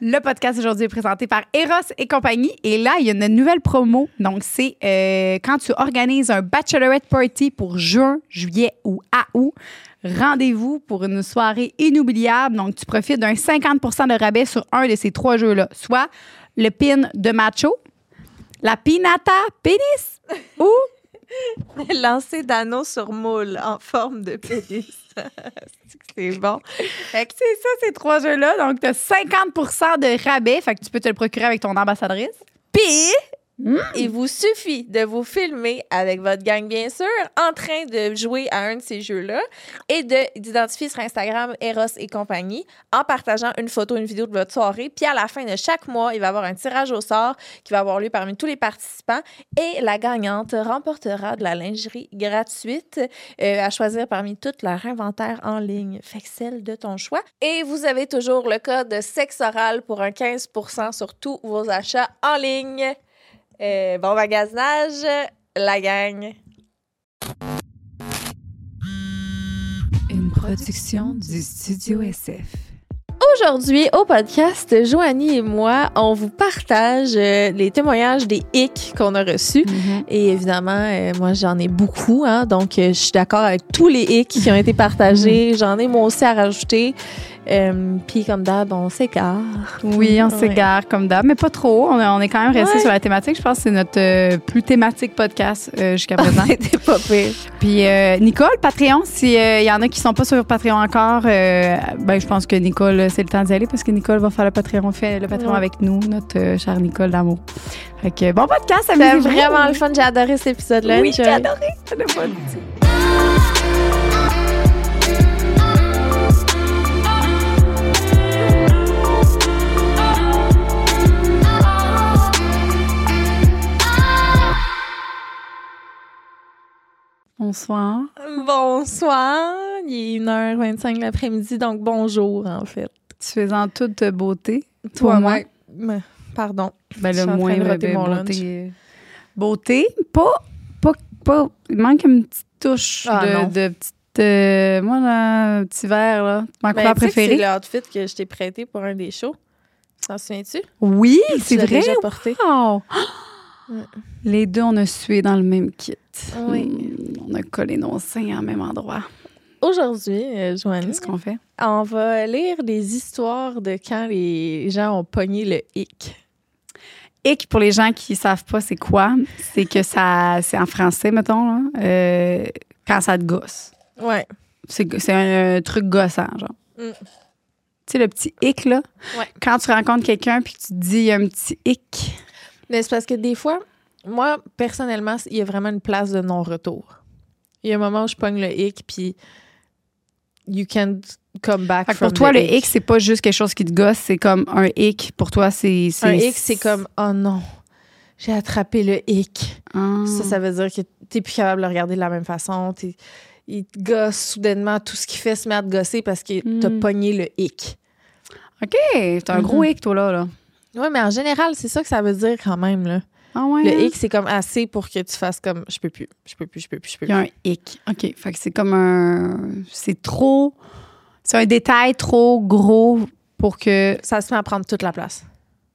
Le podcast aujourd'hui est présenté par Eros et compagnie. Et là, il y a une nouvelle promo. Donc, c'est quand tu organises un bachelorette party pour juin, juillet ou août, rendez-vous pour une soirée inoubliable. Donc, tu profites d'un 50 % de rabais sur un de ces 3 jeux-là, soit le pin de macho, la pinata pénis ou lancer d'anneaux sur moule en forme de pénis. C'est bon. Fait que c'est ça, ces 3 jeux-là. Donc, tu as 50 % de rabais. Fait que tu peux te le procurer avec ton ambassadrice. Puis, il vous suffit de vous filmer avec votre gang, bien sûr, en train de jouer à un de ces jeux-là et d'identifier sur Instagram Eros et compagnie en partageant une photo, une vidéo de votre soirée. Puis à la fin de chaque mois, il va y avoir un tirage au sort qui va avoir lieu parmi tous les participants et la gagnante remportera de la lingerie gratuite à choisir parmi tout leur inventaire en ligne. Fait que celle de ton choix. Et vous avez toujours le code sexe oral pour un 15 % sur tous vos achats en ligne. Bon magasinage, la gang. Une production du Studio SF. Aujourd'hui, au podcast, Joanie et moi, on vous partage les témoignages des hicks qu'on a reçus. Et évidemment, moi, j'en ai beaucoup. Donc, je suis d'accord avec tous les hicks qui ont été partagés. J'en ai moi aussi à rajouter. Puis, comme d'hab, on s'égare. Oui, on s'égare comme d'hab, mais pas trop. On est quand même resté sur la thématique. Je pense que c'est notre plus thématique podcast jusqu'à présent. C'était pas pire. Puis, Nicole, Patreon, s'il y en a qui sont pas sur Patreon encore, je pense que Nicole, c'est le temps d'y aller parce que Nicole va faire le Patreon avec nous, notre chère Nicole d'amour. Fait que bon podcast, c'était vraiment le fun. J'ai adoré cet épisode-là. Oui, j'ai adoré. C'était fun. Bonsoir. Bonsoir. Il est 1h25 l'après-midi, donc bonjour, en fait. Tu fais en toute beauté. Toi, moi. Pardon. Le moindre de beauté. Pas. Il manque une petite touche de petite. Moi, là, un petit verre, là. Ma couleur préférée. C'est l'outfit que je t'ai prêté pour un des shows. T'en souviens-tu? Oui, c'est vrai. Déjà porté. Wow. Les deux, on a sué dans le même kit. Oui. On a collé nos seins en même endroit. Aujourd'hui, Joanie, qu'est-ce qu'on fait? On va lire des histoires de quand les gens ont pogné le hic. Hic, pour les gens qui ne savent pas c'est quoi, c'est que c'est en français, mettons, là, quand ça te gosse. Ouais. C'est un truc gossant, genre. Tu sais, le petit hic, là. Ouais. Quand tu rencontres quelqu'un puis que tu te dis, il y a un petit hic. Mais c'est parce que des fois, moi, personnellement, il y a vraiment une place de non-retour. Il y a un moment où je pogne le hic, puis you can't come back from pour toi, the le hic. hic, c'est pas juste quelque chose qui te gosse, c'est comme un hic. Pour toi, c'est un hic, c'est comme, oh non, j'ai attrapé le hic. Ah. Ça veut dire que t'es plus capable de le regarder de la même façon. Il te gosse soudainement, tout ce qu'il fait se met à te gosser parce que t'as pogné le hic. OK, t'as un gros hic, toi, là. Oui, mais en général, c'est ça que ça veut dire quand même, là. Ah ouais, le hic, c'est comme assez pour que tu fasses comme je peux plus. Il y a un hic. OK. Fait que c'est comme c'est trop. C'est un détail trop gros pour que. Ça se met à prendre toute la place.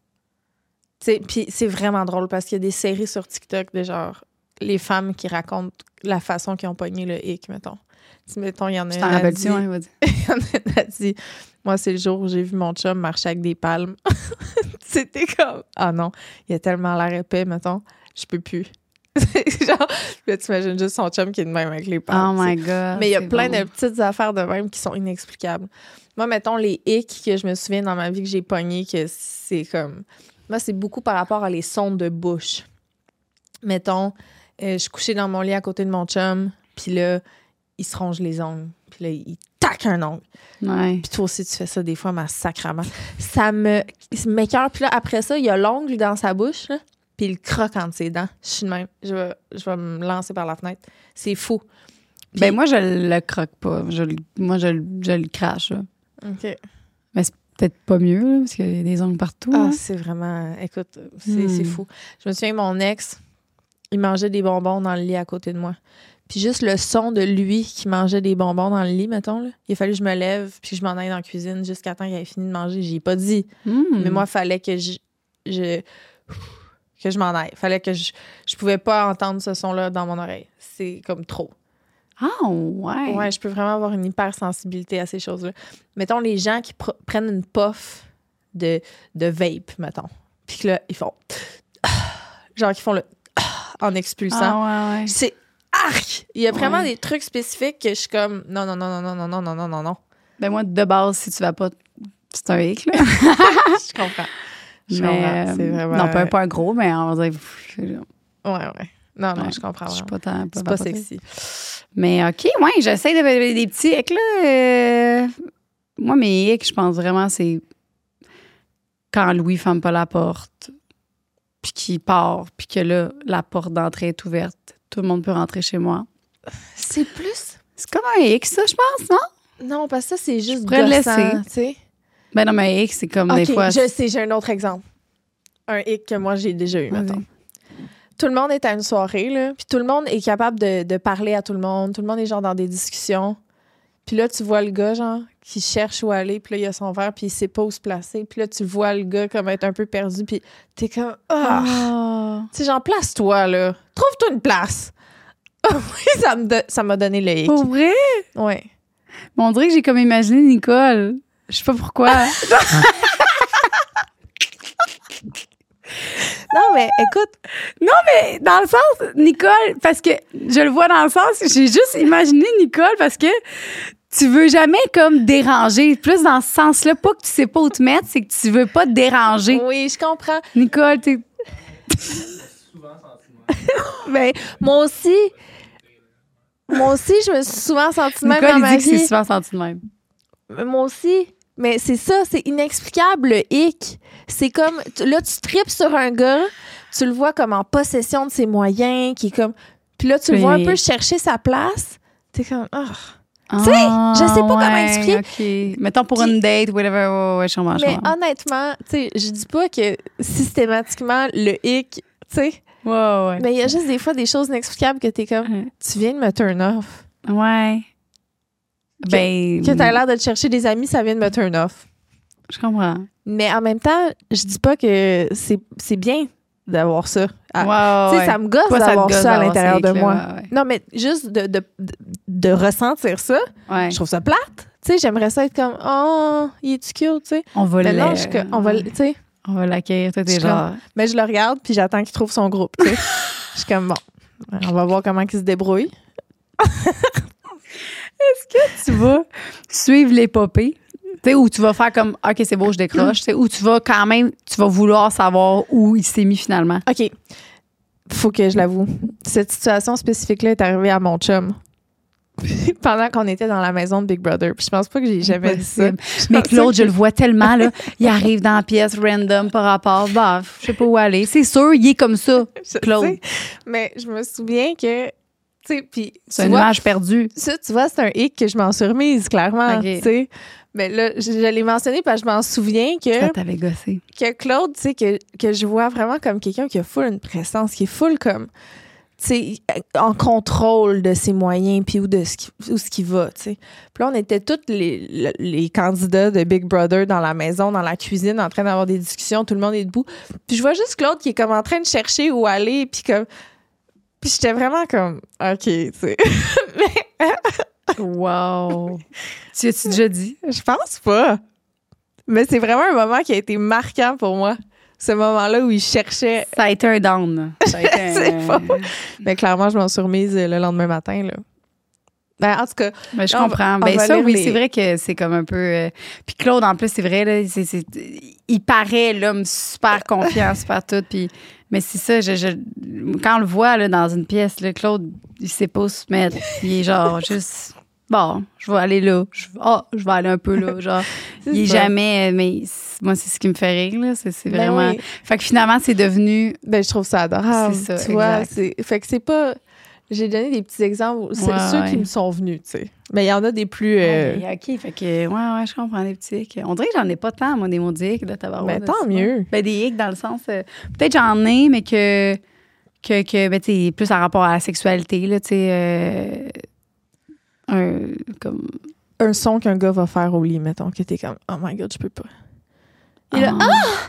Puis c'est vraiment drôle parce qu'il y a des séries sur TikTok de genre les femmes qui racontent la façon qu'ils ont pogné le hic, mettons. Mettons, il y en a tu t'en rappelles-tu, hein, vas-y. Il y en a dit, moi, c'est le jour où j'ai vu mon chum marcher avec des palmes. C'était comme, ah non, il a tellement l'air épais, mettons, je peux plus. Genre, là, t'imagines juste son chum qui est de même avec les palmes. Oh my God. Mais il y a plein de petites affaires de même qui sont inexplicables. Moi, mettons, les hicks que je me souviens dans ma vie que j'ai pogné, que c'est comme... Moi, c'est beaucoup par rapport à les sons de bouche. Mettons, je suis couchée dans mon lit à côté de mon chum, puis là, il se ronge les ongles. Puis là, il tac un ongle. Ouais. Puis toi aussi, tu fais ça des fois, ma sacrament. Ça m'écoeure. Puis là, après ça, il y a l'ongle dans sa bouche, là, puis il croque entre ses dents. Je suis de même. Je vais me lancer par la fenêtre. C'est fou. Puis, moi, je le croque pas. Je le crache, là. OK. Mais c'est peut-être pas mieux, là, parce qu'il y a des ongles partout. Ah, hein. c'est vraiment... Écoute, c'est fou. Je me souviens, mon ex, il mangeait des bonbons dans le lit à côté de moi. Puis juste le son de lui qui mangeait des bonbons dans le lit, mettons, là. Il a fallu que je me lève puis que je m'en aille dans la cuisine jusqu'à temps qu'il ait fini de manger. J'y ai pas dit. Mais moi, il fallait que je m'en aille. Fallait que je pouvais pas entendre ce son-là dans mon oreille. C'est comme trop. Ah, ouais. Ouais, je peux vraiment avoir une hypersensibilité à ces choses-là. Mettons, les gens qui prennent une puff de vape, mettons. Puis que là, ils font... genre, qu'ils font le... en expulsant. Ah, ouais. C'est arc! Il y a vraiment des trucs spécifiques que je suis comme non. Ben moi, de base, si tu vas pas, c'est un hic, là. Je comprends. Mais, c'est vraiment... Non, pas un gros, mais on va dire... Ouais. Non, je comprends. Je suis pas tant... C'est pas sexy. Mais OK, ouais, j'essaie de des petits hics, là. Moi, mes hics, je pense vraiment, c'est quand Louis ferme pas la porte, puis qu'il part, puis que là, la porte d'entrée est ouverte. Tout le monde peut rentrer chez moi. C'est plus... C'est comme un hic, ça, je pense, non? Non, parce que ça, c'est juste pourrais le gossant, laisser. tu sais. Ben non, mais un hic, c'est comme des OK, fois... je sais, j'ai un autre exemple. Un hic que moi, j'ai déjà eu, mettons. Tout le monde est à une soirée, là, puis tout le monde est capable de parler à tout le monde. Tout le monde est genre dans des discussions. Puis là, tu vois le gars, genre, qui cherche où aller, puis là, il a son verre, puis il sait pas où se placer. Puis là, tu vois le gars comme être un peu perdu, puis t'es comme... Ah! Tu sais, genre, place-toi, là. Trouve-toi une place. Oui, ça m'a donné le hic. Pour vrai? Ouais. Mais on dirait que j'ai comme imaginé Nicole. Je sais pas pourquoi. Non, mais écoute... Non, mais dans le sens, Nicole, parce que je le vois dans le sens, j'ai juste imaginé Nicole parce que tu veux jamais comme déranger. Plus dans ce sens-là, pas que tu sais pas où te mettre, c'est que tu veux pas te déranger. Oui, je comprends. Nicole, t'es... Souvent senti mal. Ben, moi aussi, je me suis souvent sentie de même Nicole, dans il ma dit que c'est vie. souvent senti de même. Moi aussi. Mais c'est ça, c'est inexplicable, le hic. C'est comme, là, tu tripes sur un gars, tu le vois comme en possession de ses moyens, qui est comme... Puis là, tu le vois un peu chercher sa place. T'es comme, oh. Tu sais, je sais pas comment expliquer. OK. Mettons pour une date, whatever, ouais, je comprends. Mais honnêtement, tu sais, je dis pas que systématiquement, le hic, tu sais... Ouais. Mais il y a juste des fois des choses inexplicables que t'es comme, tu viens de me turn off. Ouais. Ben... Que t'as l'air de te chercher des amis, ça vient de me turn off. Je comprends. Mais en même temps, je dis pas que c'est bien d'avoir ça. Ouais, Tu sais, ça me gosse Toi, ça te d'avoir gosse ça à d'avoir l'intérieur ces de hics-là, moi. ouais. Non, mais juste de ressentir ça, Ouais. je trouve ça plate. Tu sais, j'aimerais ça être comme, oh, il est-tu cute, tu sais. On va Mais non, on va l'accueillir, toi, t'es Je genre... mais je le regarde, puis j'attends qu'il trouve son groupe, tu sais. Je suis comme, bon, on va voir comment il se débrouille. Tu vas suivre l'épopée, tu sais, où tu vas faire comme, OK, c'est beau, je décroche, tu sais, où tu vas quand même, tu vas vouloir savoir où il s'est mis finalement. OK. Faut que je l'avoue. Cette situation spécifique-là est arrivée à mon chum. Pendant qu'on était dans la maison de Big Brother. Puis je pense pas que j'ai jamais dit ça. Mais Claude, je le vois tellement, là. Il arrive dans la pièce random par rapport. Bah, je sais pas où aller. C'est sûr, il est comme ça, Claude. sais, mais je me souviens que, tu sais, puis C'est une image perdue. ça, tu vois, c'est un hic que je m'en suis remise, clairement, OK. tu sais. Mais là, je l'ai mentionné parce que je m'en souviens Ça t'avait gossé. que Claude, tu sais, que je vois vraiment comme quelqu'un qui a full une présence, qui est full comme, tu sais, en contrôle de ses moyens puis où ce qu'il va, tu sais. Puis là, on était tous les candidats de Big Brother dans la maison, dans la cuisine, en train d'avoir des discussions, tout le monde est debout. Puis je vois juste Claude qui est comme en train de chercher où aller, puis comme... Puis j'étais vraiment comme, OK, tu sais. Wow. Tu as-tu déjà dit? Je pense pas. Mais c'est vraiment un moment qui a été marquant pour moi. Ce moment-là où il cherchait... Ça a été un down. Ça a été Je sais pas. Mais clairement, je m'en suis remise le lendemain matin, là. Ben, en tout cas... Ben, je on va- comprends. on Ben, va ça, lire oui, les- c'est vrai que c'est comme un peu... Puis Claude, en plus, c'est vrai, là, il paraît l'homme super confiant, super tout. Puis, mais c'est ça, quand on le voit là, dans une pièce, là, Claude, il sait pas où se mettre. Il est genre juste... Bon, je vais aller là. Je vais aller un peu là. Genre, il est ça. jamais... Mais moi, c'est ce qui me fait rire, là. C'est Ben vraiment... oui. Fait que finalement, c'est devenu... Ben, je trouve ça adorable. C'est ça, tu vois, exact. fait que c'est pas... J'ai donné des petits exemples. C'est Ouais, ceux ouais. qui me sont venus, tu sais. Mais il y en a des plus... OK, fait que... Ouais, je comprends les petits hicks. On dirait que j'en ai pas tant, moi, des mots dicks de tabarouette. Ben, tant mieux. Ben, des hicks dans le sens... peut-être j'en ai, mais que ben, tu sais, plus en rapport à la sexualité, là, tu sais, comme... Un son qu'un gars va faire au lit, mettons, que t'es comme, oh my God, je peux pas. Et là,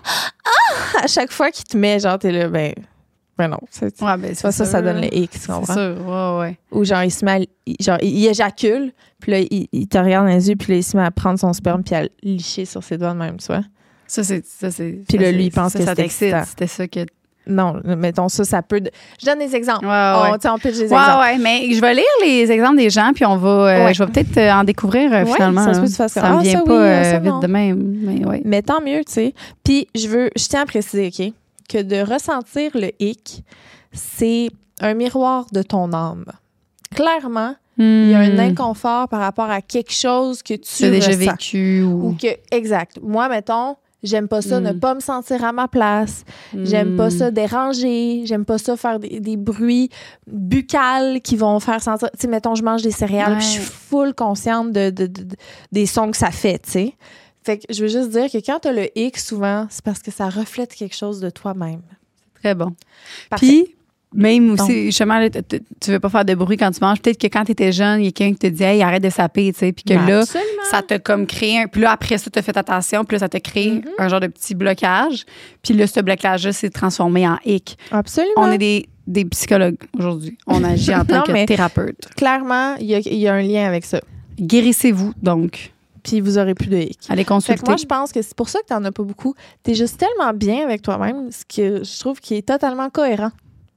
à chaque fois qu'il te met, genre, t'es là, ben non. Ouais, ben, c'est ça donne le X, tu comprends? C'est sûr, ouais. Ou genre, il se met il éjacule, puis là, il te regarde dans les yeux, puis là, il se met à prendre son sperme, puis à le licher sur ses doigts de même, tu vois? Ça, c'est... Puis là, lui, il pense que ça c'est t'excite. excitant. C'était ça que... Non, mettons ça peut... Je donne des exemples. Ouais. On pitch des exemples. Ouais, mais je vais lire les exemples des gens, puis on va... je vais peut-être en découvrir, finalement. Ça se peut que tu fasses ça me vient pas ça, vite non. de même, mais ouais. Mais tant mieux, tu sais. Puis, je tiens à préciser, OK, que de ressentir le hic, c'est un miroir de ton âme. Clairement, il y a un inconfort par rapport à quelque chose que tu as déjà ressens. vécu ou... Exact. Moi, mettons, j'aime pas ça ne pas me sentir à ma place. J'aime pas ça déranger. J'aime pas ça faire des bruits buccales qui vont faire sentir... Tu sais, mettons, je mange des céréales puis je suis full consciente des sons que ça fait, tu sais. Fait que je veux juste dire que quand t'as le X, souvent, c'est parce que ça reflète quelque chose de toi-même. Très bon. Parfait. Puis, même aussi, justement, là, tu veux pas faire de bruit quand tu manges. Peut-être que quand tu étais jeune, il y a quelqu'un qui te dit « Hey, arrête de saper », tu sais. Puis que là, ça t'a comme créé un... Puis là, après ça, t'as fait attention. Puis là, ça t'a créé un genre de petit blocage. Puis là, ce blocage-là s'est transformé en hic. Absolument. On est des psychologues aujourd'hui. On agit en tant que thérapeute. Clairement, il y a un lien avec ça. Guérissez-vous, donc. Puis vous aurez plus de hic. Allez consulter. Fait que moi, je pense que c'est pour ça que t'en as pas beaucoup. T'es juste tellement bien avec toi-même, ce que je trouve qui est totalement cohérent.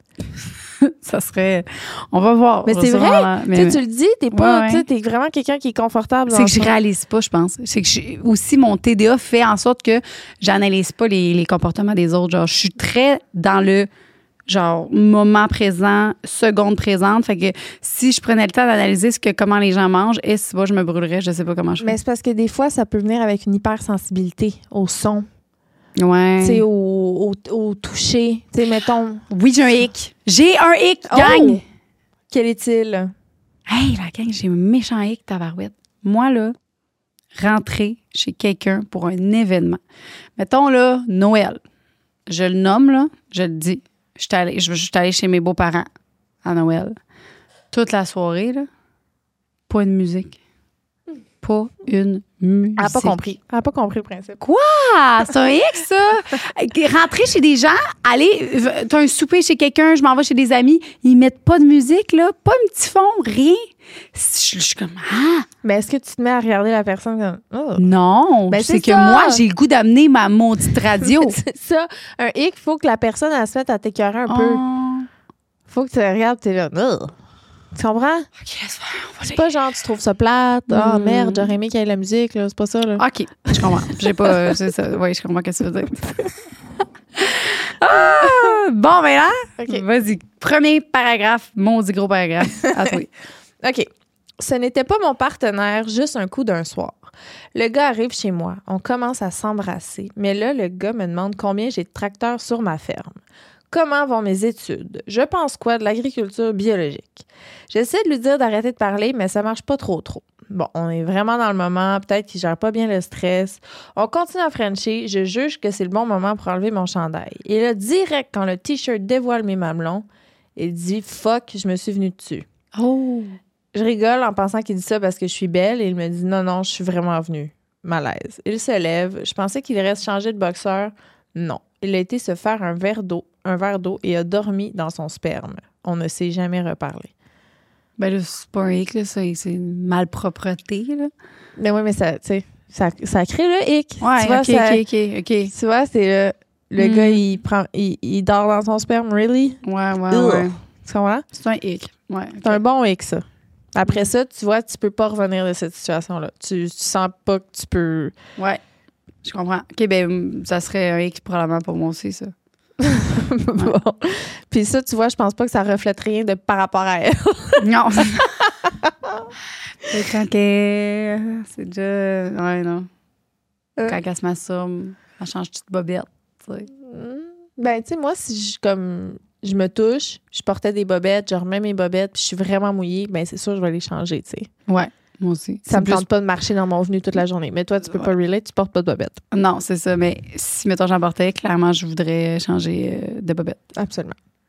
Ça serait... On va voir. Mais c'est vrai. Mais... Tu le dis, t'es pas... T'es vraiment quelqu'un qui est confortable. C'est que je réalise pas, je pense. C'est que aussi, mon TDA fait en sorte que j'analyse pas les comportements des autres. Genre, je suis très dans le... genre moment présent, seconde présente. Fait que si je prenais le temps d'analyser comment les gens mangent, je me brûlerais, je sais pas comment je fais. Mais c'est parce que des fois, ça peut venir avec une hypersensibilité au son. Ouais. Tu sais, au toucher. Tu sais, mettons... Oui, j'ai un hic. J'ai un hic, gang! Quel est-il? Hey, la gang, j'ai un méchant hic, tabarouette. Moi, là, rentrer chez quelqu'un pour un événement. Mettons, là, Noël. Je le nomme, là, je le dis. Je suis allée chez mes beaux-parents à Noël. Toute la soirée, là, pas une musique. Pas une musique. Elle n'a pas compris. Elle n'a pas compris le principe. Quoi? C'est un X, ça? Rentrer chez des gens, t'as un souper chez quelqu'un, je m'en vais chez des amis, ils mettent pas de musique, là, pas un petit fond, rien. Je suis comme, Mais est-ce que tu te mets à regarder la personne comme, oh? Non, Ben, c'est que moi, j'ai le goût d'amener ma maudite radio. C'est ça. Un hic, il faut que la personne, elle se mette à t'écœurer un peu. Faut que tu regardes, t'es là, oh. Tu comprends? OK, c'est pas genre, tu trouves ça plate. Ah, merde, j'aurais aimé qu'il y ait de la musique, là. C'est pas ça, là. OK, je comprends. J'ai pas. C'est ça. Oui, je comprends ce que tu veux dire. Bon, ben là, vas-y. Premier paragraphe, maudit gros paragraphe. À toi. OK. Ce n'était pas mon partenaire, juste un coup d'un soir. Le gars arrive chez moi. On commence à s'embrasser. Mais là, le gars me demande combien j'ai de tracteurs sur ma ferme. Comment vont mes études? Je pense quoi de l'agriculture biologique? J'essaie de lui dire d'arrêter de parler, mais ça marche pas trop. Bon, on est vraiment dans le moment. Peut-être qu'il gère pas bien le stress. On continue à frencher. Je juge que c'est le bon moment pour enlever mon chandail. Et là, direct, quand le T-shirt dévoile mes mamelons, il dit « Fuck, je me suis venue dessus. » Oh! Je rigole en pensant qu'il dit ça parce que je suis belle et il me dit « Non, je suis vraiment venue. » Malaise. Il se lève. Je pensais qu'il reste changer de boxeur. Non. Il a été se faire un verre d'eau et a dormi dans son sperme. On ne s'est jamais reparlé. Ben là, c'est pas un hic, là, c'est une malpropreté, là. Mais oui, mais ça, tu sais, ça crée le hic. Ouais, tu vois, OK. Tu vois, c'est le gars, il dort dans son sperme, really? Ouais. Tu comprends? C'est un hic. Ouais. C'est un bon hic, ça. Après ça, tu vois, tu peux pas revenir de cette situation-là. Tu sens pas que tu peux... Ouais, je comprends. OK, ben ça serait un hic probablement pour moi aussi, ça. Bon. Puis ça, tu vois, je pense pas que ça reflète rien de par rapport à elle. Non. C'est quand qu'elle... C'est déjà... Ouais, non. Quand elle se masturbe, elle change toute bobette, tu sais. Ben, tu sais, moi, si je me touche, je portais des bobettes, je remets mes bobettes, puis je suis vraiment mouillée, ben c'est sûr, je vais les changer, tu sais. Ouais, moi aussi. Ça me tente pas de marcher dans mon venu toute la journée. Mais toi, tu peux pas relate, tu portes pas de bobettes. Non, c'est ça. Mais si, mettons, j'en portais, clairement, je voudrais changer de bobette. Absolument.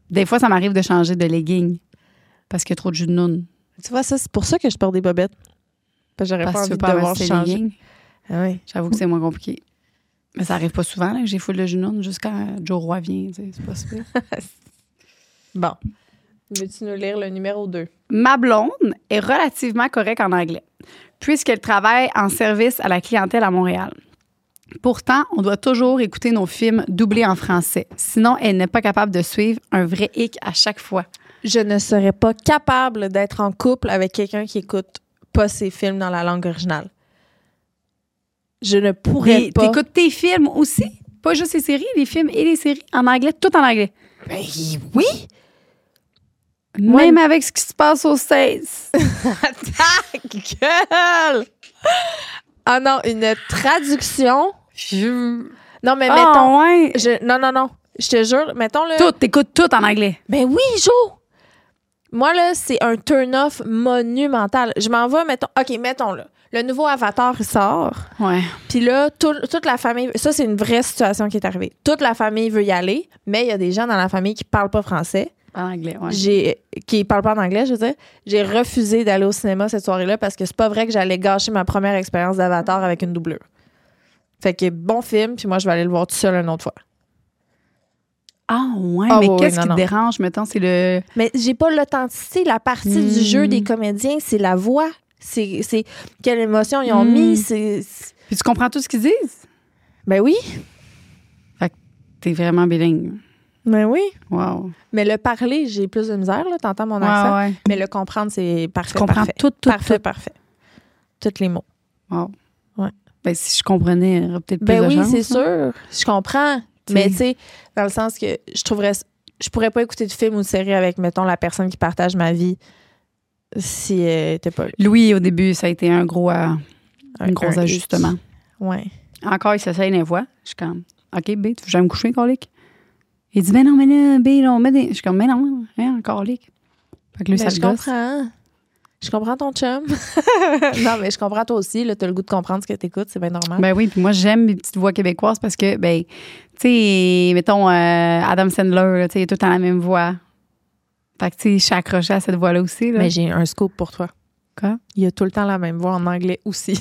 Des fois, ça m'arrive de changer de legging parce qu'il y a trop de jus de noun. Tu vois, ça, c'est pour ça que je porte des bobettes. Parce que j'aurais pas Parce que envie tu de veux pas devoir amasser changer. leggings. Ah oui. J'avoue que c'est moins compliqué. Mais ça arrive pas souvent, là, que j'ai full de jus de noun juste quand Joe Roy vient. Tu sais, c'est pas super. Bon. Veux-tu nous lire le numéro 2? Ma blonde est relativement correcte en anglais, puisqu'elle travaille en service à la clientèle à Montréal. Pourtant, on doit toujours écouter nos films doublés en français. Sinon, elle n'est pas capable de suivre un vrai hic à chaque fois. Je ne serais pas capable d'être en couple avec quelqu'un qui écoute pas ses films dans la langue originale. Je ne pourrais pas. T'écoutes tes films aussi? Pas juste les séries, les films et les séries en anglais, tout en anglais. Ben oui! Même avec ce qui se passe aux States. Ta gueule! Ah non, une traduction. Non, mais mettons. ouais. Non. Je te jure, mettons le. T'écoutes tout en anglais. Ben oui, Jo! Moi, là, c'est un turn-off monumental. Je m'en vais, mettons. OK, mettons-le. Le nouveau Avatar, il sort. Ouais. Puis là, toute la famille. Ça, c'est une vraie situation qui est arrivée. Toute la famille veut y aller, mais il y a des gens dans la famille qui parlent pas français. En anglais, ouais. Qui parlent pas en anglais, je veux dire. J'ai refusé d'aller au cinéma cette soirée-là parce que c'est pas vrai que j'allais gâcher ma première expérience d'Avatar avec une doublure. Fait que bon film, puis moi, je vais aller le voir tout seul une autre fois. Ah, ouais. Ah, mais oui, qu'est-ce non, qui te non. dérange, mettons, c'est le. Mais j'ai pas l'authenticité. La partie du jeu des comédiens, c'est la voix. C'est quelle émotion ils ont mis. Puis tu comprends tout ce qu'ils disent? Ben oui. Fait que t'es vraiment bilingue. Ben oui. Wow. Mais le parler, j'ai plus de misère, là. T'entends mon accent. Ouais. Mais le comprendre, c'est parfait. Tu comprends parfait. tout. Parfait. Tous les mots. Wow. Ouais. Ben, si je comprenais, il y aurait peut-être plus Ben de oui, chance, c'est hein. sûr. Je comprends. Mais tu sais, dans le sens que je pourrais pas écouter de film ou de série avec, mettons, la personne qui partage ma vie si elle était pas là. Louis, au début, ça a été un gros ajustement. Ouais. Encore, il s'essaye les voix. Je suis comme, OK, B, tu veux que j'aille me coucher, colique? Il dit, ben non, mais là, B, là, on met des. Je suis comme, mais non, hein, colique. Fait que lui, ça Mais le je gosse. comprends. Je comprends ton chum. Non, mais je comprends toi aussi. Là, t'as le goût de comprendre ce que t'écoutes. C'est bien normal. Ben oui, puis moi, j'aime mes petites voix québécoises parce que, ben, tu sais, mettons, Adam Sandler, là, tu sais, il a tout le temps la même voix. Fait que, tu sais, je suis accrochée à cette voix-là aussi. Là. Mais j'ai un scoop pour toi. Quoi? Il a tout le temps la même voix en anglais aussi.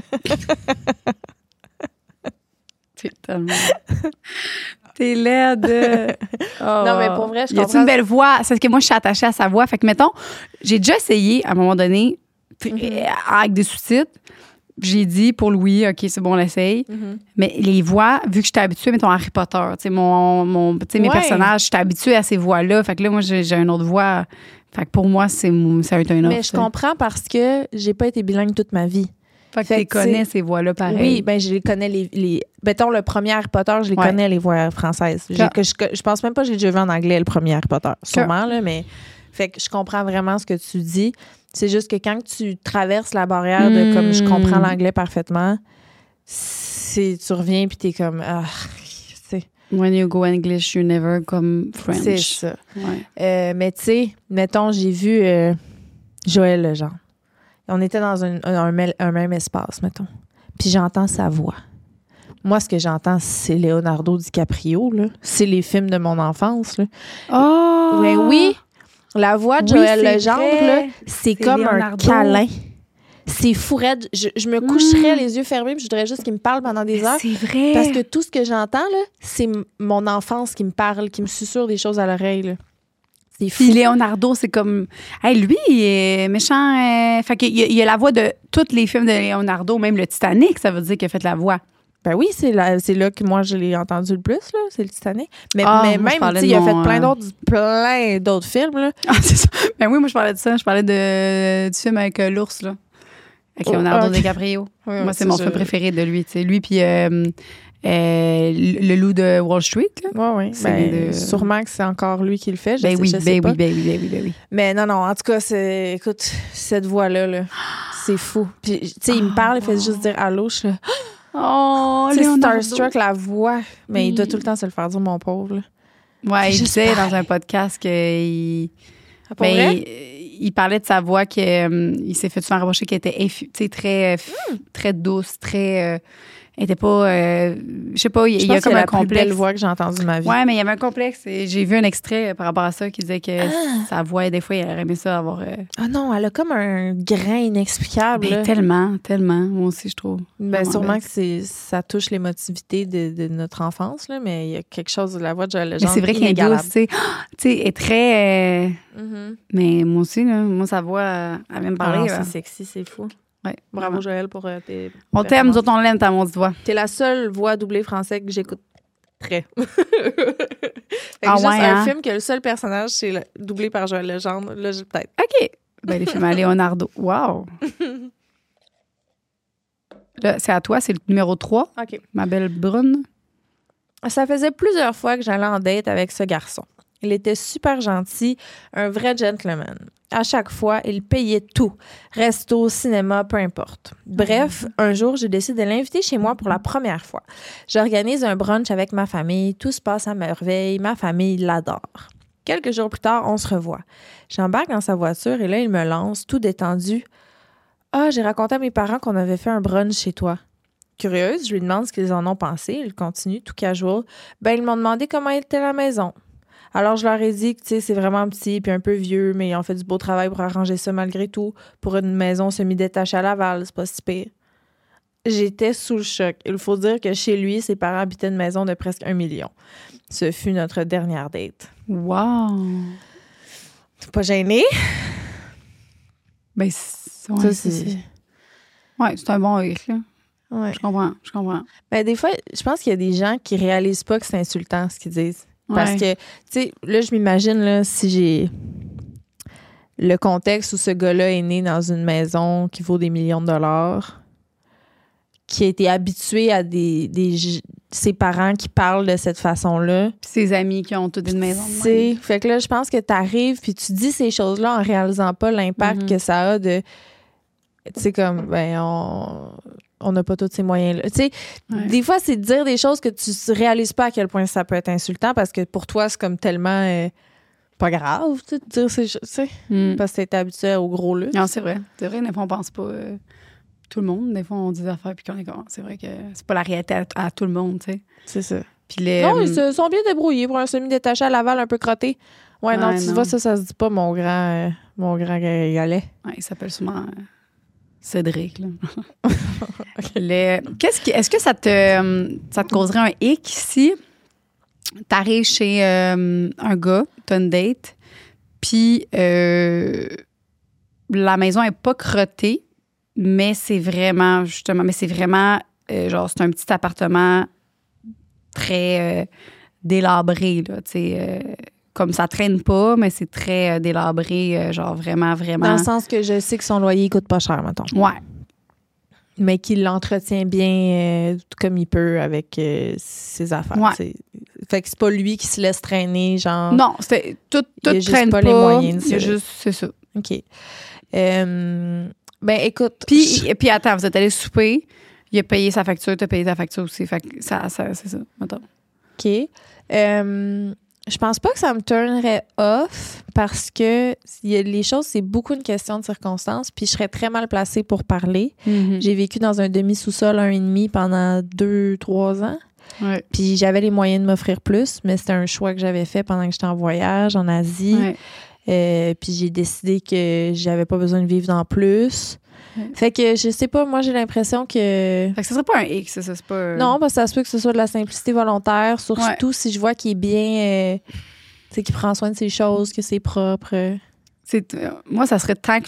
T'es tellement. T'es laide. Oh. Non, mais pour vrai, je Il a comprends. une belle voix. C'est parce que moi, je suis attachée à sa voix. Fait que, mettons, j'ai déjà essayé, à un moment donné, avec des sous-titres. J'ai dit pour Louis, OK, c'est bon, on l'essaye. Mais les voix, vu que j'étais habituée, mettons, à Harry Potter, tu sais, mes Ouais. personnages, j'étais habituée à ces voix-là. Fait que là, moi, j'ai une autre voix. Fait que pour moi, ça a été un autre. Mais je comprends parce que j'ai pas été bilingue toute ma vie. Fait que Fait tu que, connais tu sais, ces voix-là pareil. Oui, ben je les connais les mettons le premier Harry Potter, je les Ouais. connais les voix françaises. Je pense même pas que j'ai déjà vu en anglais le premier Harry Potter. Sûrement là, mais fait que je comprends vraiment ce que tu dis. C'est juste que quand tu traverses la barrière de comme je comprends l'anglais parfaitement, tu reviens puis t'es comme c'est When you go English, you never come French. c'est ça. Ouais. Mais tu sais, mettons j'ai vu Joël Legendre. On était dans un même espace, mettons. Puis j'entends sa voix. Moi, ce que j'entends, c'est Leonardo DiCaprio, là. C'est les films de mon enfance, là. Oh! Ben oui, la voix de Oui, Joël c'est Legendre, vrai. là, c'est comme Leonardo. un câlin. C'est fou raide. Je me coucherais les yeux fermés puis je voudrais juste qu'il me parle pendant des heures. C'est vrai. Parce que tout ce que j'entends, là, c'est mon enfance qui me parle, qui me susurre des choses à l'oreille, là. C'est fou. Puis Leonardo, c'est comme. Hey, lui, il est méchant. Fait qu'il y a la voix de tous les films de Leonardo, même le Titanic, ça veut dire qu'il a fait la voix. Ben oui, c'est là que moi, je l'ai entendu le plus, là, c'est le Titanic. Mais, Ah, mais moi, je même, parlais tu sais, il de a fait mon, plein d'autres films, là. Ah, c'est ça. Ben oui, moi, je parlais de ça. Je parlais du film avec l'ours, là. Avec Leonardo ok. DiCaprio. Ouais, Moi, c'est mon film préféré de lui. Tu sais. Lui, puis le loup de Wall Street, là. Oui. C'est Ben, de- sûrement que c'est encore lui qui le fait. Je Ben sais, oui, je sais pas. ben oui. Mais non, en tout cas, écoute, cette voix-là, là, c'est fou. Puis, tu sais, il me parle, il fait juste dire allô. Je suis là, Oh, tu sais, Leonardo. Starstruck, la voix. Mais il doit Oui. tout le temps se le faire dire, mon pauvre. Là. Ouais, il Juste disait pareil. dans un podcast qu'il... Pour vrai? il parlait de sa voix qu'il s'est fait souvent reprocher qu'elle était très, très douce, très Elle était pas... je sais pas, il y a comme un la plus belle complexe. voix que j'ai entendue de ma vie. Ouais, mais il y avait un complexe. Et j'ai vu un extrait par rapport à ça qui disait que sa voix, des fois, il aurait aimé ça avoir... Ah non, elle a comme un grain inexplicable. Ben, là. tellement. Moi aussi, je trouve. Ben, Vraiment sûrement belle. que ça touche l'émotivité de notre enfance, là, mais il y a quelque chose de la voix de Joël Mais Legendre c'est vrai qu'elle est inégalable. douce, tu sais. Tu sais, elle est très... Mhm. Mais moi aussi, là, moi, sa voix, elle vient me Ah parler. non, là. c'est sexy, c'est fou. Ouais, Bravo, vraiment. Joël, pour tes On t'aime, nous autres, on l'aime, ta maudite voix. T'es la seule voix doublée français que j'écoute très. Ah juste ouais, un hein? film que le seul personnage, c'est doublé par Joël Legendre. Là, j'ai peut-être. OK. Ben, les films à Leonardo. Wow. Là, c'est à toi, c'est le numéro 3, OK. ma belle brune. Ça faisait plusieurs fois que j'allais en date avec ce garçon. Il était super gentil, un vrai gentleman. À chaque fois, il payait tout. Resto, cinéma, peu importe. Bref, un jour, j'ai décidé de l'inviter chez moi pour la première fois. J'organise un brunch avec ma famille. Tout se passe à merveille. Ma famille l'adore. Quelques jours plus tard, on se revoit. J'embarque dans sa voiture et là, il me lance, tout détendu. « Ah, j'ai raconté à mes parents qu'on avait fait un brunch chez toi. » Curieuse, je lui demande ce qu'ils en ont pensé. Il continue, tout casual. « Ben, ils m'ont demandé comment était la maison. » Alors, je leur ai dit que, tu sais, c'est vraiment petit puis un peu vieux, mais ils ont fait du beau travail pour arranger ça malgré tout. Pour une maison semi-détachée à Laval, c'est pas si pire. J'étais sous le choc. Il faut dire que chez lui, ses parents habitaient une maison de presque 1 million. Ce fut notre dernière date. Wow. T'es pas gêné? Ben, Ça, c'est... Ouais, c'est un bon hic, là. Ouais. Je comprends. Ben, des fois, je pense qu'il y a des gens qui réalisent pas que c'est insultant, ce qu'ils disent. Parce que, tu sais, là, je m'imagine, là, si j'ai le contexte où ce gars-là est né dans une maison qui vaut des millions de dollars, qui a été habitué à ses parents qui parlent de cette façon-là. Puis ses amis qui ont toutes une maison. de C'est, même. fait que là, je pense que t'arrives puis tu dis ces choses-là en réalisant pas l'impact que ça a de... Tu sais, comme, ben, on n'a pas tous ces moyens-là. Tu sais, des fois, c'est de dire des choses que tu réalises pas à quel point ça peut être insultant parce que pour toi, c'est comme tellement pas grave, tu sais, de dire ces choses, tu sais, parce que t'es habitué au gros luxe. Non, c'est vrai. C'est vrai, des fois, on pense pas... tout le monde, des fois, on dit des affaires puis qu'on est comme... C'est vrai que c'est pas la réalité à tout le monde, tu sais. C'est ça. Puis les... Non, ils se sont bien débrouillés pour un semi-détaché à Laval un peu crotté. Ouais, non, tu vois, ça se dit pas, mon grand galet. Ouais, il s'appelle souvent Cédric, là. Est-ce que ça te causerait un hic si t'arrives chez un gars, t'as une date, puis la maison est pas crottée, mais c'est vraiment, genre, c'est un petit appartement très délabré, là, tu sais, comme ça traîne pas, mais c'est très délabré, genre vraiment. Dans le sens que je sais que son loyer, il coûte pas cher, mettons. Ouais. Mais qu'il l'entretient bien comme il peut avec ses affaires. Ouais. T'sais. Fait que c'est pas lui qui se laisse traîner, genre... Non, c'est tout il a juste traîne pas les moyens de il y a se- juste, c'est ça. OK. Ben, écoute... Puis attends, vous êtes allé souper, il a payé sa facture, t'as payé ta facture aussi. Fait que ça c'est ça, mettons. OK. Je pense pas que ça me turnerait off parce que les choses, c'est beaucoup une question de circonstances, puis je serais très mal placée pour parler. J'ai vécu dans un demi-sous-sol 1,5 pendant 2-3 ans. Ouais. Puis j'avais les moyens de m'offrir plus, mais c'était un choix que j'avais fait pendant que j'étais en voyage en Asie. Ouais. Puis j'ai décidé que j'avais pas besoin de vivre dans plus. Ouais. Fait que je sais pas, moi j'ai l'impression que... Fait que ça serait pas un X, ça, c'est pas... Non, parce que ça se peut que ce soit de la simplicité volontaire, surtout si je vois qu'il est bien... tu sais, qu'il prend soin de ses choses, que c'est propre. Moi, ça serait tant que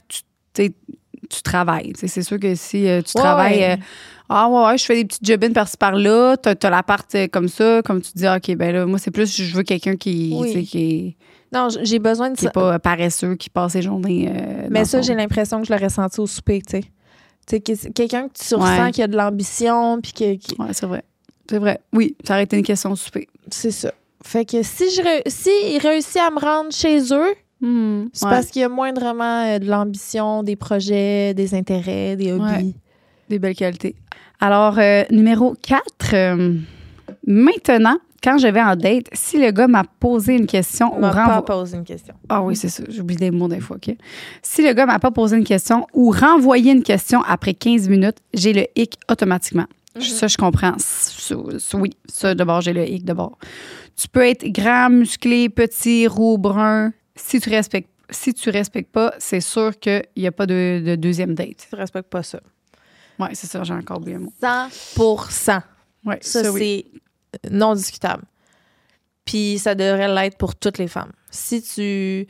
tu travailles. T'sais, c'est sûr que si tu travailles... je fais des petites jobines par-ci par-là, t'as l'appart comme ça, comme tu dis, OK, ben là, moi, c'est plus, je veux quelqu'un qui est... Non, j'ai besoin de Qui ça. n'est pas paresseux, qui passe ses journées. Mais ça, j'ai l'impression que je l'aurais senti au souper, tu sais. Tu sais, quelqu'un que tu ressens qui a de l'ambition, puis qui... Ouais, c'est vrai. C'est vrai. Oui, ça aurait été une question au souper. C'est ça. Fait que si il réussit à me rendre chez eux, c'est parce qu'il y a moindrement de l'ambition, des projets, des intérêts, des hobbies. Ouais. Des belles qualités. Alors, numéro 4. Maintenant, quand je vais en date, si le gars m'a posé une question On m'a pas posé une question. Ah oui, c'est ça. J'oublie des mots des fois, OK? Si le gars m'a pas posé une question ou renvoyé une question après 15 minutes, j'ai le hic automatiquement. Ça, je comprends. Oui, ça, d'abord, j'ai le hic d'abord. Tu peux être grand, musclé, petit, roux, brun. Si tu respectes pas, c'est sûr qu'il n'y a pas de deuxième date. Tu respectes pas ça. Oui, c'est ça, j'ai encore oublié un mot. 100%. Ouais, Ça, oui. c'est non discutable. Puis ça devrait l'être pour toutes les femmes. Si tu...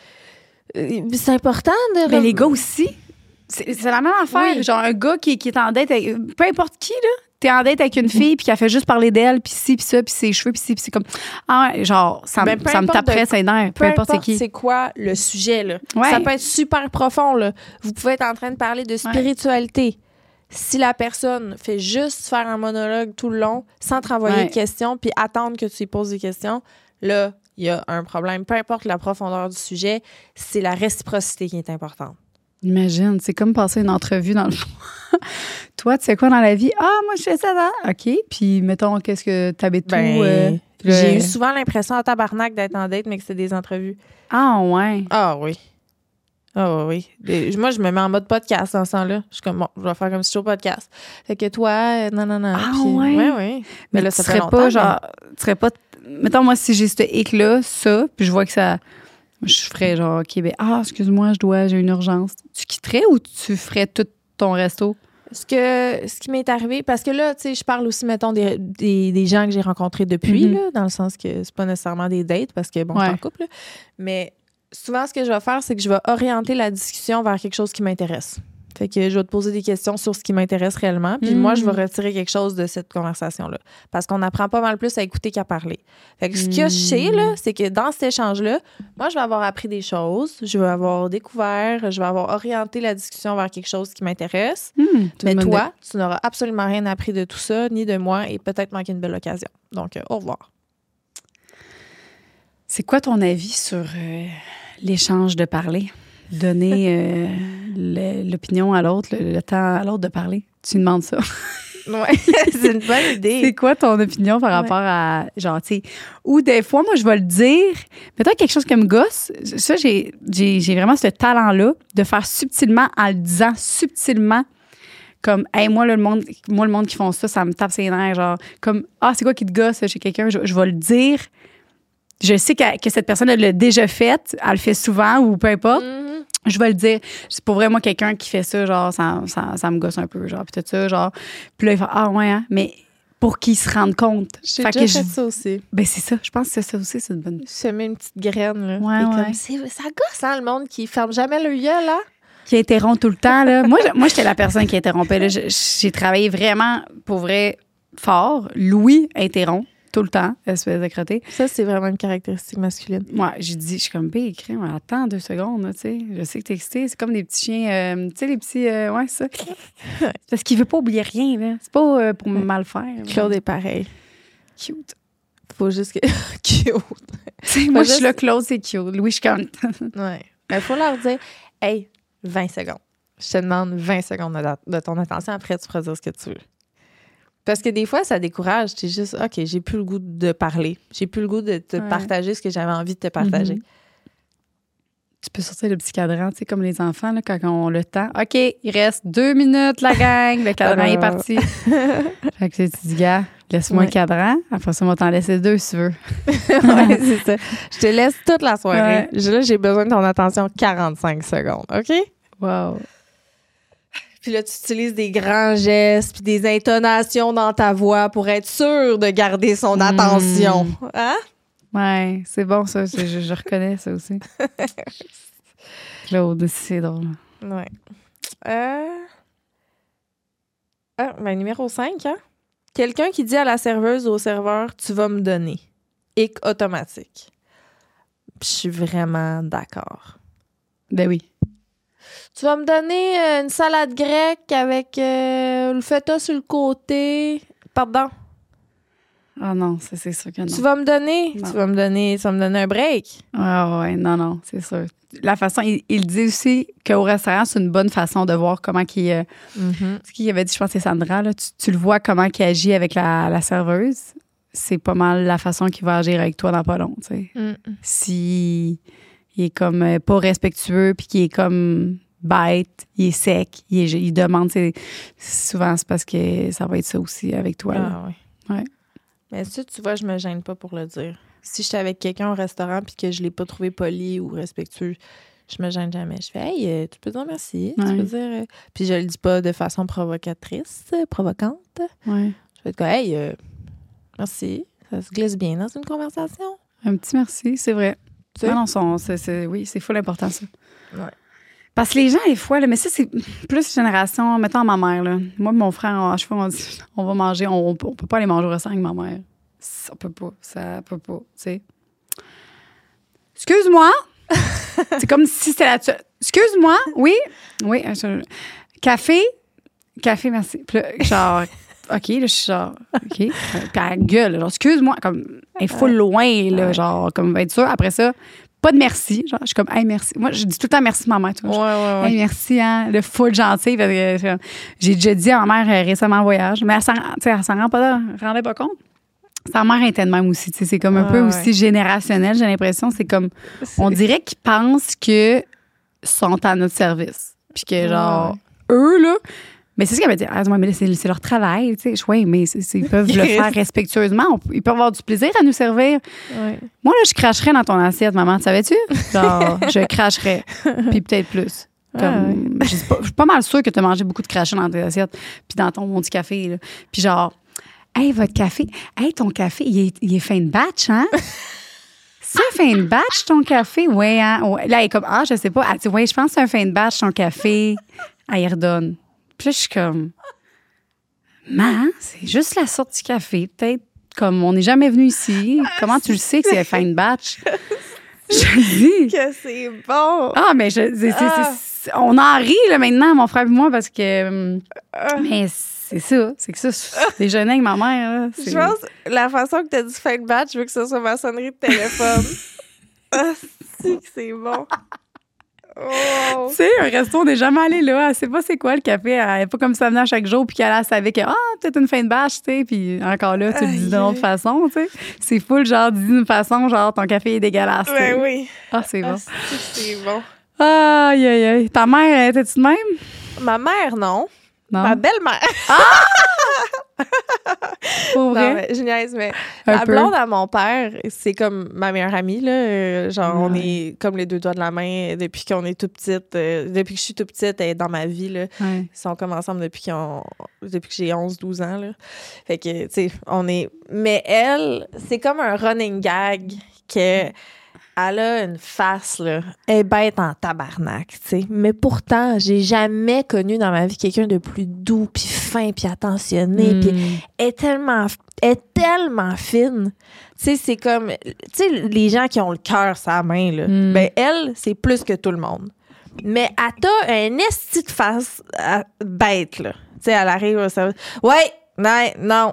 C'est important de... Mais les gars aussi. C'est la même affaire. Oui. Genre, un gars qui est en date avec... Peu importe qui, là. T'es en date avec une fille, puis qu'elle fait juste parler d'elle, puis ci, puis ça, puis ses cheveux, puis ci, puis c'est comme... Ah, genre, ça Ben, me taperait ses nerfs. Peu importe c'est qui. c'est quoi le sujet, là. Ouais. Ça peut être super profond, là. Vous pouvez être en train de parler de spiritualité. Si la personne fait juste faire un monologue tout le long, sans te renvoyer de questions, puis attendre que tu lui poses des questions, là, il y a un problème. Peu importe la profondeur du sujet, c'est la réciprocité qui est importante. Imagine, c'est comme passer une entrevue dans le fond. Toi, tu sais quoi dans la vie? Ah, moi, je fais ça. OK. Puis, mettons, qu'est-ce que t'habites où? J'ai eu souvent l'impression en tabarnak d'être en date, mais que c'est des entrevues. Ah, ouais. Ah oui. Ah oui. Moi, je me mets en mode podcast dans ce temps-là. Je suis comme, bon, je vais faire comme si je suis au podcast. Fait que toi, non. Ah, puis, ouais. Oui. Mais là, ça fait longtemps. Pas, genre, tu serais pas... Mettons, moi, si j'ai ce hic-là, ça, puis je vois que ça... Je ferais genre, OK, ben, excuse-moi, j'ai une urgence. Tu quitterais ou tu ferais tout ton resto? Ce qui m'est arrivé, parce que là, tu sais, je parle aussi, mettons, des gens que j'ai rencontrés depuis, là, dans le sens que c'est pas nécessairement des dates, parce que, bon, je suis en couple, là. Mais souvent, ce que je vais faire, c'est que je vais orienter la discussion vers quelque chose qui m'intéresse. Fait que je vais te poser des questions sur ce qui m'intéresse réellement. Puis moi, je vais retirer quelque chose de cette conversation-là. Parce qu'on apprend pas mal plus à écouter qu'à parler. Fait que ce que je sais, là, c'est que dans cet échange-là, moi, je vais avoir appris des choses. Je vais avoir découvert. Je vais avoir orienté la discussion vers quelque chose qui m'intéresse. Mais toi, tu n'auras absolument rien appris de tout ça, ni de moi, et peut-être manqué une belle occasion. Donc, au revoir. C'est quoi ton avis sur l'échange de parler? Donner l'opinion à l'autre, le temps à l'autre de parler. Tu demandes ça. Oui, c'est une bonne idée. C'est quoi ton opinion par rapport à, genre, tu sais, ou des fois, moi, je vais le dire, peut-être quelque chose qui me gosse. Ça, j'ai vraiment ce talent-là de faire subtilement, en le disant subtilement, comme, hey, moi, le monde qui font ça, ça me tape ses nerfs, genre, comme, c'est quoi qui te gosse chez quelqu'un? Je vais le dire. Je sais que cette personne, elle l'a déjà fait, elle le fait souvent ou peu importe. Je vais le dire. C'est pour vraiment quelqu'un qui fait ça, genre, ça me gosse un peu, genre, puis tout ça, genre. Puis là, il fait, ouais, hein, mais pour qu'ils se rendent compte. J'ai déjà fait ça aussi. Ben, c'est ça. Je pense que ça aussi, c'est une bonne... Semer une petite graine, là. Ouais. Comme, ça gosse, hein, le monde qui ferme jamais le gueule, là. Qui interrompt tout le temps, là. Moi, j'étais la personne qui interrompait, là. J'ai travaillé vraiment, pour vrai, fort. Louis interrompt. Tout le temps, espèce de crotté. Ça, c'est vraiment une caractéristique masculine. Ouais, je suis comme, écrit, attends 2 secondes, là, tu sais. Je sais que t'es excité. C'est comme des petits chiens, tu sais, les petits. Ouais, ça. Parce qu'il veut pas oublier rien, là. C'est pas pour mal faire. Claude est pareil. Cute. Faut juste que. Cute. Moi, je suis là, Claude, c'est cute. Louis, je compte. Ouais. Il faut leur dire, hey, 20 secondes. Je te demande 20 secondes de ton attention. Après, tu pourras dire ce que tu veux. Parce que des fois, ça décourage. Tu es juste, OK, j'ai plus le goût de parler. J'ai plus le goût de te partager ce que j'avais envie de te partager. Tu peux sortir le petit cadran, tu sais, comme les enfants, là, quand on a le temps. OK, il reste 2 minutes, la gang. Le cadran est parti. Fait que tu dis, gars, laisse-moi le cadran. Après ça, on va t'en laisser 2 si tu veux. Ouais, c'est ça. Je te laisse toute la soirée. Là, j'ai besoin de ton attention 45 secondes. OK? Wow. Puis là, tu utilises des grands gestes puis des intonations dans ta voix pour être sûr de garder son attention. Hein? Ouais, c'est bon, ça. Je reconnais ça aussi. Claude aussi, c'est drôle. Ouais. Numéro 5, hein? Quelqu'un qui dit à la serveuse ou au serveur, tu vas me donner. Hic automatique. Je suis vraiment d'accord. Ben oui. Tu vas me donner une salade grecque avec le feta sur le côté. Pardon. Ah non, c'est sûr que non. Tu vas me donner un break. Ah ouais, non, c'est sûr. La façon, il dit aussi qu'au restaurant, c'est une bonne façon de voir comment qu'il... Ce qu'il avait dit, je pense que c'est Sandra, là, tu le vois comment il agit avec la serveuse. C'est pas mal la façon qu'il va agir avec toi dans pas long, tu sais. Si il est comme pas respectueux puis qu'il est comme bête, il est sec, il demande. Souvent, c'est parce que ça va être ça aussi avec toi. Là. Ah, oui. Ouais. Mais ça, tu vois, je me gêne pas pour le dire. Si j'étais avec quelqu'un au restaurant puis que je l'ai pas trouvé poli ou respectueux, je me gêne jamais. Je fais, hey, tu peux dire merci. Ouais. Tu peux dire. Puis je le dis pas de façon provocante. Ouais. Je vais être comme, hey, merci. Ça se glisse bien dans une conversation. Un petit merci, c'est vrai. Tu sais? Ah non, oui, c'est full important, ça. Ouais. Parce que les gens, des fois, là, mais ça, c'est plus génération, mettons ma mère, là. Moi et mon frère, à chaque fois, on dit, on va manger, on peut pas aller manger au restaurant avec ma mère. Ça peut pas, tu sais. Excuse-moi! C'est comme si c'était là-dessus. Excuse-moi, oui, café, merci. Puis là, genre, OK, là, je suis genre, OK. Puis elle gueule, genre, excuse-moi, comme, elle est full loin, là, genre, comme, être sûr. Après ça, pas de merci. Genre, je suis comme, hey, merci. Moi, je dis tout le temps merci, maman. Tu vois, Ouais. hey, merci, hein, le full gentil. Parce que, j'ai déjà dit à ma mère récemment en voyage, mais elle s'en rendait pas compte. Sa mère était de même aussi. Tu sais, c'est comme un peu aussi générationnel, j'ai l'impression. C'est comme, on dirait qu'ils pensent que sont à notre service. Puis que, genre, eux, là, mais c'est ce qu'elle m'a dit. Ah, mais là, c'est leur travail, tu sais. Oui, mais ils peuvent le faire respectueusement. Ils peuvent avoir du plaisir à nous servir. Ouais. Moi, là, je cracherais dans ton assiette, maman. Tu savais-tu? Genre, je cracherais. Puis peut-être plus. Comme, je suis pas mal sûre que tu as mangé beaucoup de crachats dans tes assiettes. Puis dans ton petit café, là. Puis genre, hey, votre café. Hey, ton café, il est fin de batch, hein? C'est un fin de batch, ton café? Oui, hein? Ouais. Là, elle est comme, je sais pas. Elle dit, oui, je pense que c'est un fin de batch, ton café. Elle y redonne. Puis là, je suis comme, c'est juste la sortie café. Peut-être comme on n'est jamais venu ici. Comment tu le sais que c'est un fin de batch? Je dis. Que c'est bon! Ah, mais on en rit là, maintenant, mon frère et moi, parce que. Mais c'est ça. C'est que ça, déjeuner avec ma mère. Là, Je pense que la façon que tu as dit fin de batch, je veux que ce soit ma sonnerie de téléphone. C'est bon. Oh. Tu sais, un resto, on n'est jamais allé là. Elle sait pas c'est quoi le café. Elle n'est pas comme ça venait à chaque jour, puis qu'elle savait que, peut-être une fin de batch, tu sais. Puis encore là, tu le dis d'une autre façon, tu sais. C'est full, genre, dis d'une façon, genre, ton café est dégueulasse. Ben oui. Ah, c'est bon. C'est bon. Aïe, aïe, aïe. Ta mère, était-tu de même? Ma mère, non. Non. Ma belle-mère. Pour vrai? Non, mais je niaise, mais Un la peu. blonde à mon père, c'est comme ma meilleure amie, là. Genre, on est comme les deux doigts de la main depuis qu'on est tout petite. Depuis que je suis tout petite, elle est dans ma vie, là. Ouais. Ils sont comme ensemble depuis que j'ai 11-12 ans, là. Fait que, tu sais, on est... Mais elle, c'est comme un running gag que... Elle a une face, là. Elle est bête en tabarnak, tu sais. Mais pourtant, j'ai jamais connu dans ma vie quelqu'un de plus doux, puis fin, puis attentionné. Puis elle est tellement fine. Tu sais, c'est comme... Tu sais, les gens qui ont le cœur sur la main, là. Ben, elle, c'est plus que tout le monde. Mais elle a un esti de face bête, là. Tu sais, elle arrive au service. Ouais, non.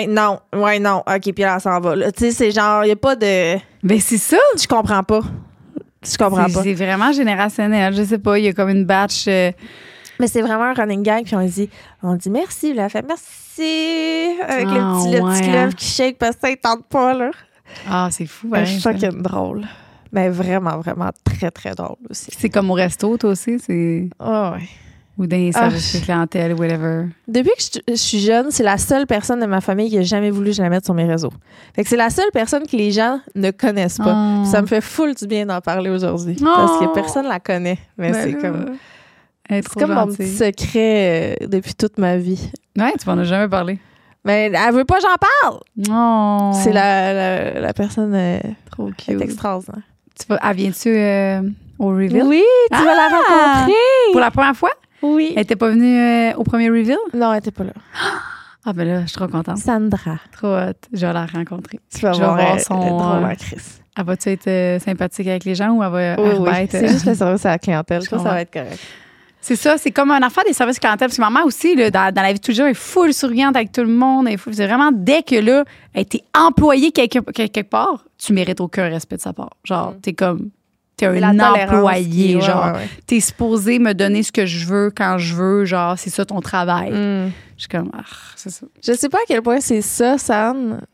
OK, puis là, elle s'en va. Tu sais, c'est genre, il n'y a pas de... Ben, c'est ça. Je comprends pas. C'est vraiment générationnel. Je sais pas, il y a comme une batch. Mais c'est vraiment un running gag. Puis on dit merci. Elle a fait merci. Avec le petit lèvre qui shake parce que ça ne tente pas, là. Ah, c'est fou. Ouais, je trouve qu'elle est drôle. Mais vraiment, vraiment très, très drôle aussi. C'est comme au resto, toi aussi? Oh, ouais. Ou dans les services de clientèle, whatever. Depuis que je suis jeune, c'est la seule personne de ma famille qui a jamais voulu que je la mette sur mes réseaux. Fait que c'est la seule personne que les gens ne connaissent pas. Puis ça me fait full du bien d'en parler aujourd'hui. Parce que personne la connaît. Mais c'est comme... C'est comme mon petit secret depuis toute ma vie. Ouais, tu m'en as jamais parlé. Mais elle veut pas que j'en parle. Non. C'est la personne trop cute. est extraordinaire. Elle vient-tu au reveal? Oui, tu vas la rencontrer. Pour la première fois? Oui. Elle était pas venue au premier reveal? Non, elle était pas là. Ah ben là, je suis trop contente. Sandra. Trop hâte. Je vais la rencontrer. Tu vas voir son... drôle, Chris. Elle va-tu être sympathique avec les gens ou elle va être... C'est juste le service à la clientèle. Ça va être correct. C'est ça, c'est comme un affaire des services clientèle. Parce que ma mère aussi, là, dans la vie de tous les jours, elle est full souriante avec tout le monde. C'est vraiment, dès que là, elle a été employée quelque part, tu mérites aucun respect de sa part. Genre, t'es comme... T'es un employé, genre. T'es supposé me donner ce que je veux quand je veux, genre, c'est ça ton travail. Je suis comme, c'est ça. Je sais pas à quel point c'est ça,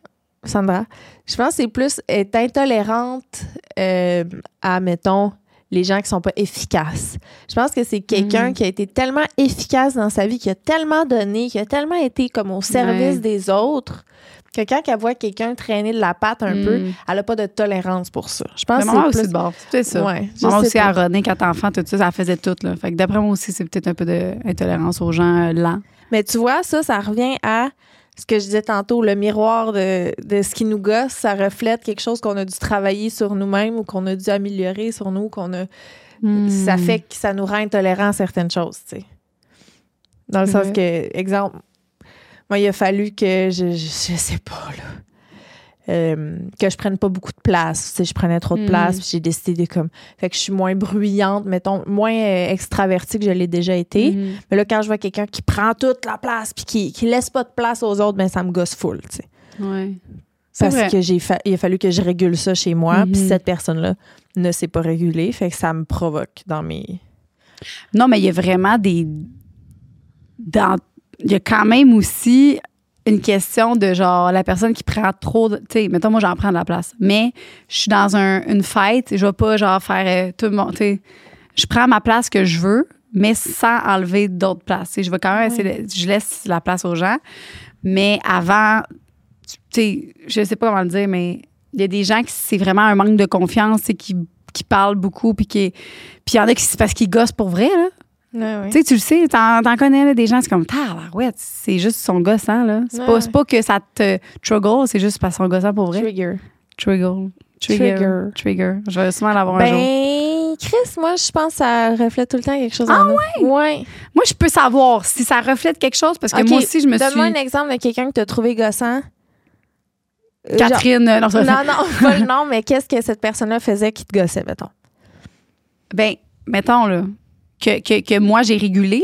Sandra. Je pense que c'est plus être intolérante à, mettons, les gens qui sont pas efficaces. Je pense que c'est quelqu'un qui a été tellement efficace dans sa vie, qui a tellement donné, qui a tellement été comme au service des autres, que quand elle voit quelqu'un traîner de la patte un peu, elle a pas de tolérance pour ça. Je pense que maman c'est aussi plus... de bord. C'est ça. Ouais, Maman aussi à René, quand t'es enfant, tout ça, ça faisait tout. Là. Fait que d'après moi aussi, c'est peut-être un peu d'intolérance aux gens lents. Mais tu vois, ça revient à ce que je disais tantôt, le miroir de ce qui nous gosse, ça reflète quelque chose qu'on a dû travailler sur nous-mêmes ou qu'on a dû améliorer sur nous, ça fait que ça nous rend intolérants à certaines choses, tu sais. Dans le sens que, exemple, moi, il a fallu que je sais pas, là, que je prenne pas beaucoup de place. Tu sais, je prenais trop de place, puis j'ai décidé de comme... Fait que je suis moins bruyante, mettons, moins extravertie que je l'ai déjà été. Mais là, quand je vois quelqu'un qui prend toute la place puis qui laisse pas de place aux autres, ben ça me gosse full, tu sais. Ouais. Parce que il a fallu que je régule ça chez moi, puis cette personne-là ne s'est pas régulée, fait que ça me provoque dans mes... Non, mais il y a vraiment il y a quand même aussi une question de genre la personne qui prend trop tu sais, mettons moi j'en prends de la place, mais je suis dans une fête, je vais pas genre faire tout le monde, tu sais, je prends ma place que je veux, mais sans enlever d'autres places. Tu sais, je vais quand même essayer je laisse la place aux gens, mais avant, tu sais, je sais pas comment le dire, mais il y a des gens qui c'est vraiment un manque de confiance, tu sais, qui parlent beaucoup, puis il y en a qui c'est parce qu'ils gossent pour vrai, là. Ouais. Tu sais, tu le sais, t'en connais là, des gens, c'est comme, ouais, c'est juste son gossant, là. C'est pas que ça te trigger, c'est juste parce que son gossant pour vrai. Trigger. Je vais souvent l'avoir un jour. Ben, Chris, moi, je pense que ça reflète tout le temps quelque chose. Ouais? Moi, je peux savoir si ça reflète quelque chose, parce que moi aussi, je me suis... Donne-moi un exemple de quelqu'un que t'as trouvé gossant. Catherine, non, pas le nom, mais qu'est-ce que cette personne-là faisait qui te gossait, mettons? Ben, mettons, là, que moi, j'ai régulé,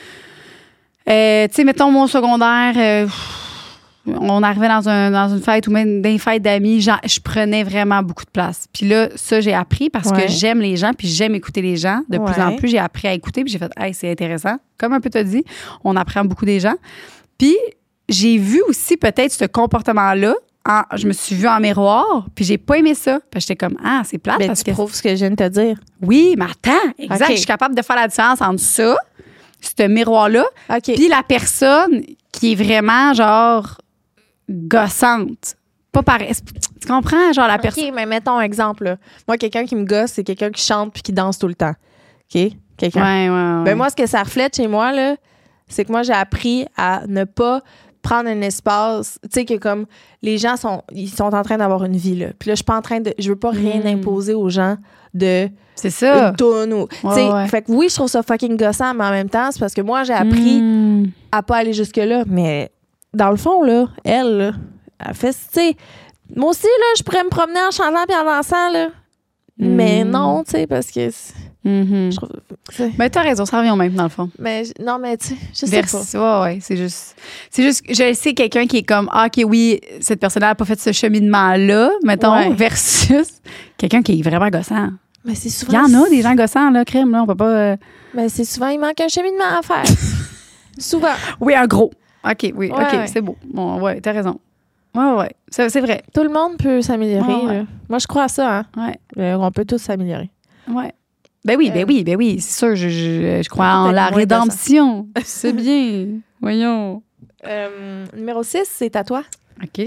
là. Tu sais, mettons, mon secondaire, on arrivait dans une fête ou même dans une fête d'amis, je prenais vraiment beaucoup de place. Puis là, ça, j'ai appris parce que j'aime les gens, puis j'aime écouter les gens. De plus en plus, j'ai appris à écouter, puis j'ai fait, hey, c'est intéressant. Comme un peu t'as dit, on apprend beaucoup des gens. Puis j'ai vu aussi peut-être ce comportement-là. Je me suis vue en miroir, puis j'ai pas aimé ça. Puis j'étais comme, c'est plate. Mais parce tu prouves ce que je viens de te dire. Oui, mais attends, exact. Okay. Je suis capable de faire la différence entre ça, ce miroir-là, puis la personne qui est vraiment, genre, gossante. Pas pareil. Tu comprends? Genre, la personne. OK, mais mettons un exemple. Là. Moi, quelqu'un qui me gosse, c'est quelqu'un qui chante puis qui danse tout le temps. OK? Quelqu'un. Ouais. Ben moi, ce que ça reflète chez moi, là, c'est que moi, j'ai appris à ne pas prendre un espace, tu sais, que comme les gens sont en train d'avoir une vie, là. Puis là, je veux pas rien imposer aux gens de... C'est ça. Une toune ou... tu sais, fait que oui, je trouve ça fucking gossant, mais en même temps, c'est parce que moi, j'ai appris à pas aller jusque-là. Mais dans le fond, là, elle fait, tu sais... Moi aussi, là, je pourrais me promener en chantant puis en dansant, là. Mais non, tu sais, parce que... Je trouve, mais t'as raison, ça revient au même, dans le fond. Mais non, mais tu sais, je sais pas. Ouais, c'est juste, je sais quelqu'un qui est comme, OK, oui, cette personne-là n'a pas fait ce cheminement-là, mettons, versus quelqu'un qui est vraiment gossant. Mais c'est souvent... Il y en a des gens gossants, là, crème, là, on peut pas... Mais c'est souvent, il manque un cheminement à faire. Souvent. Oui, un gros. OK, oui, OK, c'est beau. Bon, ouais, t'as raison. Ouais, c'est vrai. Tout le monde peut s'améliorer. Là. Moi, je crois à ça, hein. Ouais. On peut tous s'améliorer. Ouais. Ben oui, c'est sûr, je crois en la rédemption. C'est bien. Voyons. Numéro 6, c'est à toi. OK.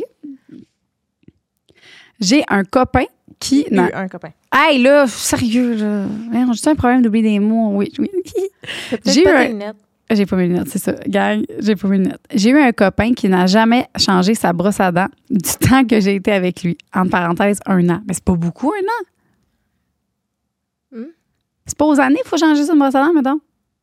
J'ai un copain qui... Un copain. Hey, là, sérieux, là. J'ai un problème d'oublier des mots. Oui. J'ai pas tes lunettes. J'ai pas mes lunettes, c'est ça. Gang, j'ai pas mes lunettes. J'ai eu un copain qui n'a jamais changé sa brosse à dents du temps que j'ai été avec lui. Entre parenthèses, 1 an. Mais c'est pas beaucoup, 1 an. C'est pas aux années qu'il faut changer ça de brosse à dents, mettons?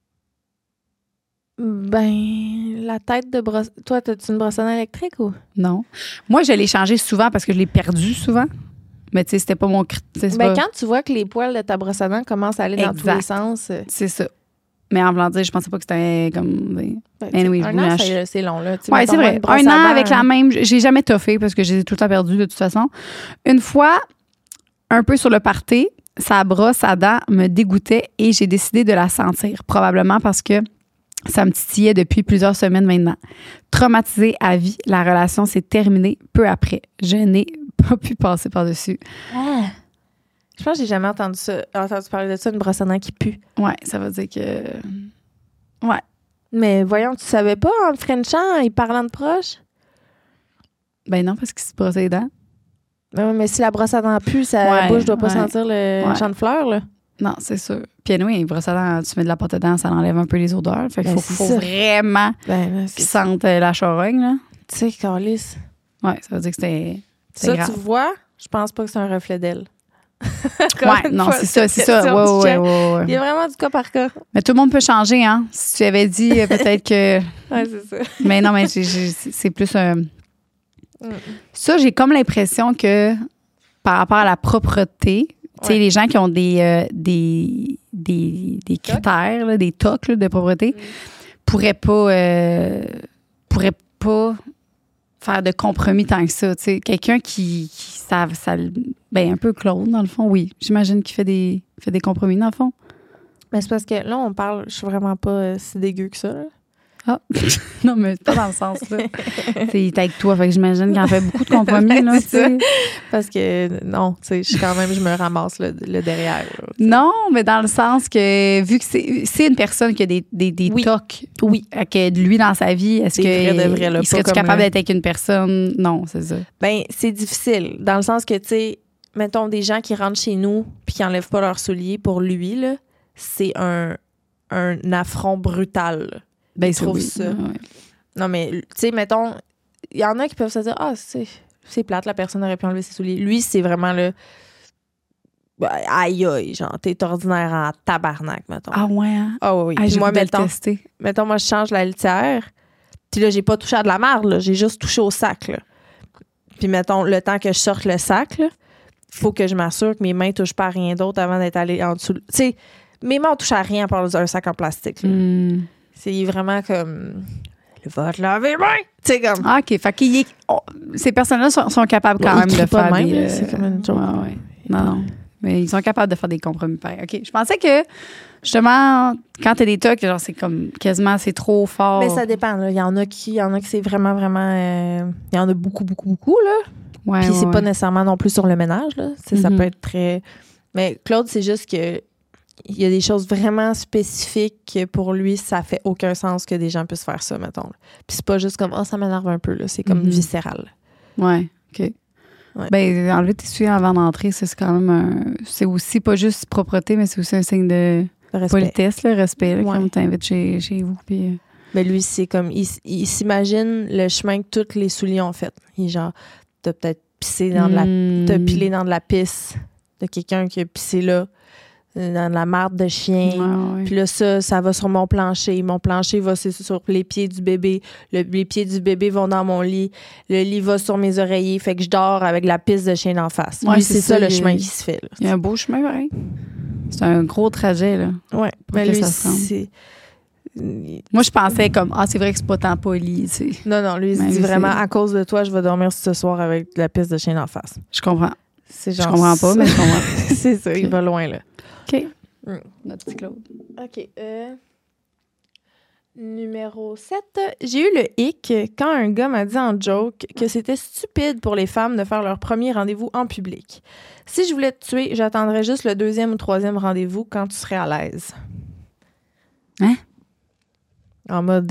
Ben, la tête de brosse... Toi, t'as-tu une brosse à dents électrique ou? Non. Moi, je l'ai changé souvent parce que je l'ai perdu souvent. Mais tu sais, c'était pas mon... Quand tu vois que les poils de ta brosse à dents commencent à aller dans tous les sens... C'est ça. Mais en voulant dire, je pensais pas que c'était comme... Anyway, 1 an, c'est long, là. Oui, c'est vrai. 1 an avec la même... J'ai jamais toffé parce que j'ai tout le temps perdu, de toute façon. Une fois, un peu sur le party, sa brosse à dents me dégoûtait et j'ai décidé de la sentir. Probablement parce que ça me titillait depuis plusieurs semaines maintenant. Traumatisée à vie, la relation s'est terminée peu après. Je n'ai pas pu passer par-dessus. Je pense que j'ai jamais entendu parler de ça, une brosse à dents qui pue. Ouais, ça veut dire que... Ouais. Mais voyons, tu savais pas en Frenchant, en parlant de proche? Ben non, parce qu'il se brosse les dents. Mais si la brosse à dents pue, sa bouche doit pas sentir le champ de fleurs, là. Non, c'est sûr. Puis anyway, une brosse à dents, tu mets de la pâte dedans, ça enlève un peu les odeurs. Fait qu'il faut vraiment qu'ils sentent la charogne, là. Tu sais, Carlis. Ouais, ça veut dire que c'était ça, grave. Tu vois, je pense pas que c'est un reflet d'elle. Ouais, non, c'est ça. Ouais. Il y a vraiment du cas par cas. Mais tout le monde peut changer, hein. Si tu avais dit, peut-être que... Ouais, c'est ça. Mais non, mais c'est plus un... Ça, j'ai comme l'impression que par rapport à la propreté, tu sais, les gens qui ont des critères, là, des tocs là, de propreté, pourraient pas faire de compromis tant que ça. Tu sais, quelqu'un qui ça, ben un peu Claude, dans le fond, oui. J'imagine qu'il fait des compromis, dans le fond. Mais c'est parce que là, on parle, je suis vraiment pas si dégueu que ça, là. Ah, non, mais pas dans le sens, là. Il est avec toi, fait que j'imagine qu'il en fait beaucoup de compromis, là, tu sais. Parce que, non, tu sais, je me ramasse le derrière. Là, non, mais dans le sens que, vu que c'est une personne qui a des tocs, que lui, dans sa vie, est-ce que il serait-tu capable d'être avec une personne? Non, c'est ça. Ben, c'est difficile, dans le sens que, tu sais, mettons, des gens qui rentrent chez nous puis qui enlèvent pas leurs souliers, pour lui, là, c'est un affront brutal, là. Ben, je trouve ça. Ouais. Non, mais, tu sais, mettons, il y en a qui peuvent se dire, c'est plate, la personne aurait pu enlever ses souliers. Lui, c'est vraiment le. Aïe, aïe, genre, t'es ordinaire en tabarnak, mettons. Ah, ouais, hein? Ah, oui. Puis moi, mettons, moi, je change la litière. Puis là, j'ai pas touché à de la marde, là. J'ai juste touché au sac, là. Puis, mettons, le temps que je sorte le sac, là, faut que je m'assure que mes mains touchent pas à rien d'autre avant d'être allé en dessous. Tu sais, mes mains touchent à rien à part un sac en plastique, là. C'est vraiment comme... Va te laver les mains! Tu sais, comme... Ah, OK. Fait que ces personnes-là sont capables quand même de faire même, des... c'est comme une joke. Ouais. Non. Mais ils sont capables de faire des compromis pareils. OK. Je pensais que, justement, quand t'as des tocs, genre, c'est comme quasiment, c'est trop fort. Mais ça dépend, là. Il y en a qui c'est vraiment, vraiment... il y en a beaucoup, beaucoup, beaucoup, là. Ouais, puis c'est pas nécessairement non plus sur le ménage, là. Ça peut être très... Mais Claude, c'est juste que il y a des choses vraiment spécifiques que pour lui, ça fait aucun sens que des gens puissent faire ça, mettons. Puis c'est pas juste comme, ça m'énerve un peu, là. C'est comme viscéral. Ouais, OK. Ouais. Ben, enlever tes souliers avant d'entrer, c'est quand même c'est aussi pas juste propreté, mais c'est aussi un signe de politesse, le respect, là, quand on t'invite chez vous. Puis, ben lui, c'est comme, il s'imagine le chemin que tous les souliers ont fait. Il est genre, t'as peut-être pissé dans t'as pilé dans de la pisse de quelqu'un qui a pissé là. Dans de la marde de chien. Ouais. Puis là, ça va sur mon plancher. Mon plancher va sur les pieds du bébé. Les pieds du bébé vont dans mon lit. Le lit va sur mes oreillers. Fait que je dors avec la pisse de chien d'en face. Ouais, lui, c'est ça le chemin qui se fait. Là. Il y a un beau chemin, pareil. C'est un gros trajet, là. Ouais. Mais lui, c'est... Moi, je pensais comme, c'est vrai que c'est pas tant poli, tu sais. Non, lui, il se dit vraiment, à cause de toi, je vais dormir ce soir avec la pisse de chien d'en face. Je comprends. C'est genre je comprends pas, mais je comprends. C'est ça, il va loin, là. OK. Notre petit Claude. OK. Numéro 7. J'ai eu le hic quand un gars m'a dit en joke que c'était stupide pour les femmes de faire leur premier rendez-vous en public. Si je voulais te tuer, j'attendrais juste le 2e ou 3e rendez-vous quand tu serais à l'aise. Hein? En mode...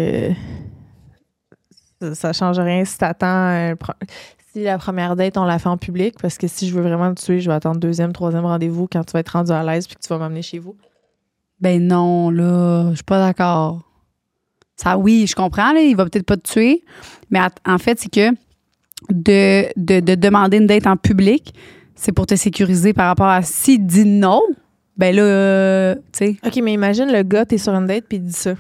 ça change rien si t'attends... Si la première date, on la fait en public, parce que si je veux vraiment te tuer, je vais attendre 2e, 3e rendez-vous quand tu vas être rendu à l'aise puis que tu vas m'amener chez vous. Ben non, là, je suis pas d'accord. Ça, oui, je comprends, là, il va peut-être pas te tuer, mais en fait, c'est que de demander une date en public, c'est pour te sécuriser par rapport à s'il dit non, ben là, tu sais. OK, mais imagine le gars, t'es sur une date puis il dit ça.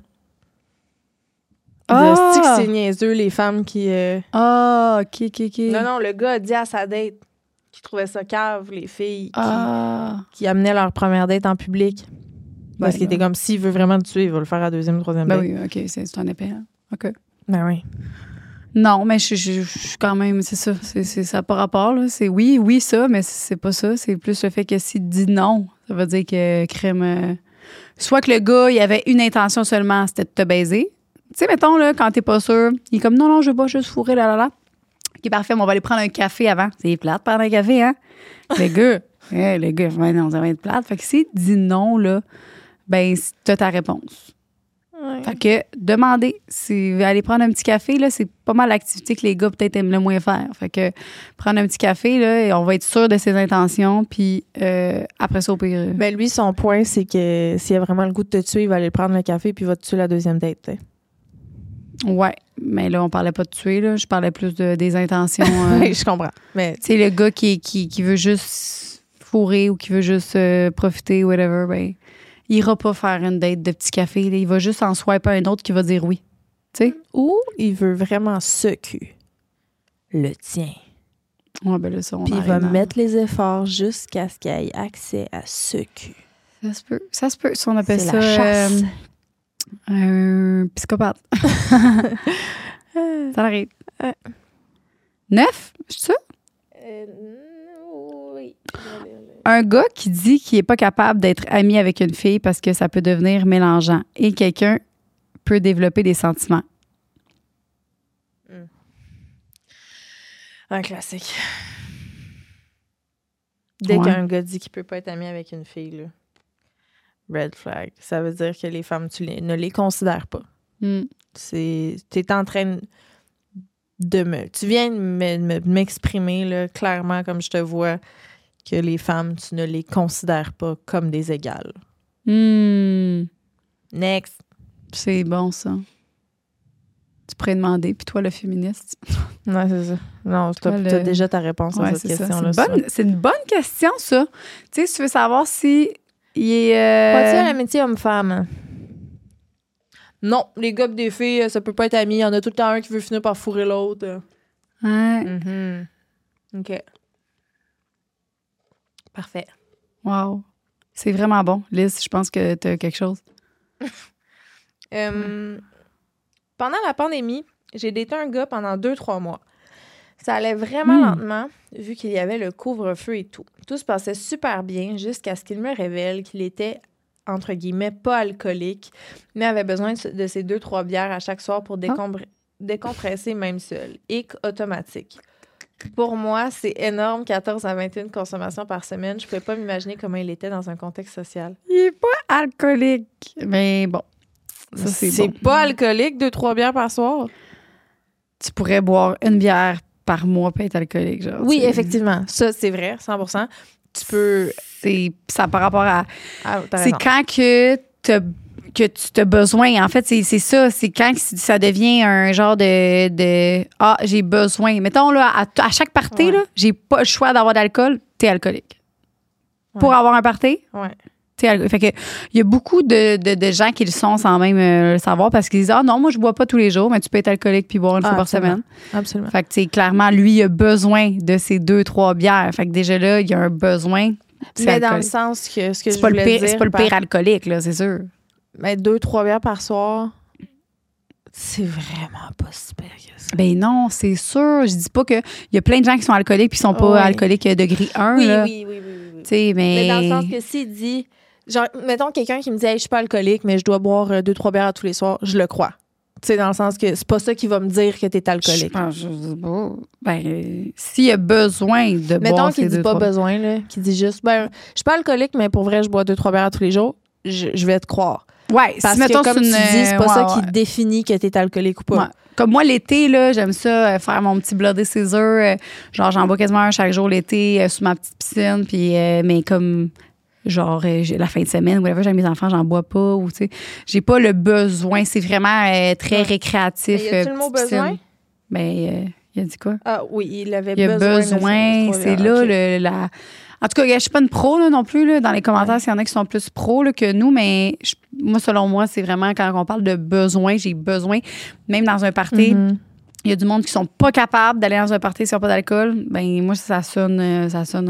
C'est niaiseux, les femmes qui... OK. Non, le gars a dit à sa date qu'il trouvait ça cave, les filles qui amenaient leur première date en public. Parce qu'il était comme, s'il veut vraiment le tuer, il va le faire à 2e, 3e date. Oui, OK, c'est un épée. Hein? OK. Ben oui. Non, mais je suis quand même, c'est ça. Ça n'a pas rapport, là. C'est oui, ça, mais c'est pas ça. C'est plus le fait que s'il dit non, ça veut dire que crème... soit que le gars, il avait une intention seulement, c'était de te baiser. Tu sais, mettons, là, quand t'es pas sûr, il est comme, non, je veux pas juste fourrer, là. OK, parfait, on va aller prendre un café avant. C'est plate, prendre un café, hein? Le gars, Le gars, non, ça va être plate. Fait que s'il dit non, là, ben, t'as ta réponse. Ouais. Fait que demander, c'est aller prendre un petit café, là, c'est pas mal l'activité que les gars peut-être aiment le moins faire. Fait que prendre un petit café, là, et on va être sûr de ses intentions, puis après ça, au pire. Ben lui, son point, c'est que s'il a vraiment le goût de te tuer, il va aller prendre le café puis il va te tuer la deuxième date. T'sais. Ouais, mais là, on parlait pas de tuer, là. Je parlais plus des intentions. Oui, je comprends. Mais tu sais, le gars qui veut juste fourrer ou qui veut juste profiter, whatever, ben, il ira pas faire une date de petit café. Là. Il va juste en swiper un autre qui va dire oui. Tu sais? ou il veut vraiment ce cul. Le tien. Ouais, ben là, ça, on Puis il arrive va dans- mettre les efforts jusqu'à ce qu'il ait accès à ce cul. Ça se peut. Ça se peut. Si on appelle C'est ça la chasse. un psychopathe. Ça arrive. 9? C'est ça? Oui. Un gars qui dit qu'il n'est pas capable d'être ami avec une fille parce que ça peut devenir mélangeant et quelqu'un peut développer des sentiments. Un classique. Dès Ouais. qu'un gars dit qu'il peut pas être ami avec une fille, là, red flag. Ça veut dire que les femmes, ne les considères pas. T'es en train tu viens de m'exprimer là, clairement comme je te vois que les femmes, tu ne les considères pas comme des égales. Next. C'est bon, ça. Tu pourrais demander. Puis toi, le féministe? Non, c'est ça. Non, Toi, t'as déjà ta réponse à Ouais, cette c'est ça. question-là. C'est une bonne question, ça. Tu sais, si tu veux savoir si il est... Crois-tu à l'amitié homme-femme? Non, les gars pis des filles, ça peut pas être ami. Il y en a tout le temps un qui veut finir par fourrer l'autre. Ouais. OK. Parfait. Wow. C'est vraiment bon. Liz, je pense que tu as quelque chose. Pendant la pandémie, j'ai daté un gars pendant 2-3 mois. Ça allait vraiment lentement, vu qu'il y avait le couvre-feu et tout. Tout se passait super bien jusqu'à ce qu'il me révèle qu'il était, entre guillemets, pas alcoolique, mais avait besoin de ses 2-3 bières à chaque soir pour décompresser même seul. Hic automatique. Pour moi, c'est énorme, 14 à 21 consommations par semaine. Je pouvais pas m'imaginer comment il était dans un contexte social. Il est pas alcoolique. Mais bon, ça, c'est bon. pas alcoolique, 2-3 bières par soir? Tu pourrais boire une bière par mois et être alcoolique. Genre, Oui, t'sais. effectivement. Ça, c'est vrai, 100%. Tu peux... C'est ça par rapport à... Ah, t'as c'est raison. quand que tu as besoin. En fait, c'est ça. C'est quand que ça devient un genre de j'ai besoin. Mettons, là, à chaque party, Ouais. là, j'ai pas le choix d'avoir d'alcool, t'es alcoolique. Ouais. Pour avoir un party, Ouais. t'es alcoolique. Fait que il y a beaucoup de gens qui le sont sans même le savoir parce qu'ils disent non, moi, je bois pas tous les jours, mais tu peux être alcoolique puis boire une fois par absolument. semaine. Absolument. Fait que, tu sais, clairement, lui, il a besoin de ces 2-3 bières. Fait que déjà là, il y a un besoin. C'est Mais dans le alcoolique. sens que ce que C'est je pas le voulais pire, dire... c'est pas le pire alcoolique, là, c'est sûr. Mais 2-3 bières par soir, c'est vraiment pas super que ça. Ben non, c'est sûr. Je dis pas que il y a plein de gens qui sont alcooliques puis qui sont pas Ouais. alcooliques degré 1. Oui, là. oui. Tu sais, Mais dans le sens que s'il dit... Genre, mettons quelqu'un qui me dit hey, « je suis pas alcoolique, mais je dois boire 2-3 bières tous les soirs », je le crois. Tu sais, dans le sens que c'est pas ça qui va me dire que t'es alcoolique. Je dis pas. Ben, s'il y a besoin de Mettons boire qu'il ces dit pas 2-3 besoin, là, qu'il dit juste « ben, je suis pas alcoolique, mais pour vrai, je bois 2-3 bières tous les jours », je vais te croire. Ouais, Parce si mettons que, comme tu c'est dis, c'est pas ça ouais, qui définit que t'es alcoolique ou pas. Ouais. Comme moi, l'été, là, j'aime ça, faire mon petit Bloody Caesar. Genre, j'en bois quasiment un chaque jour l'été sous ma petite piscine. Puis, mais comme, genre, la fin de semaine, whatever, j'ai mes enfants, j'en bois pas. Ou, tu sais, j'ai pas le besoin. C'est vraiment très Ouais. récréatif. Mais y a-tu le mot petite piscine. besoin? Ben, il a dit quoi? Ah oui, il avait Il y a besoin. C'est là, En tout cas, je suis pas une pro là, non plus. Là, dans les commentaires, s'il y en a qui sont plus pros là, que nous, mais moi, selon moi, c'est vraiment quand on parle de besoin, j'ai besoin. Même dans un party, il y a du monde qui sont pas capables d'aller dans un party s'ils n'ont pas d'alcool. Ben moi, ça sonne un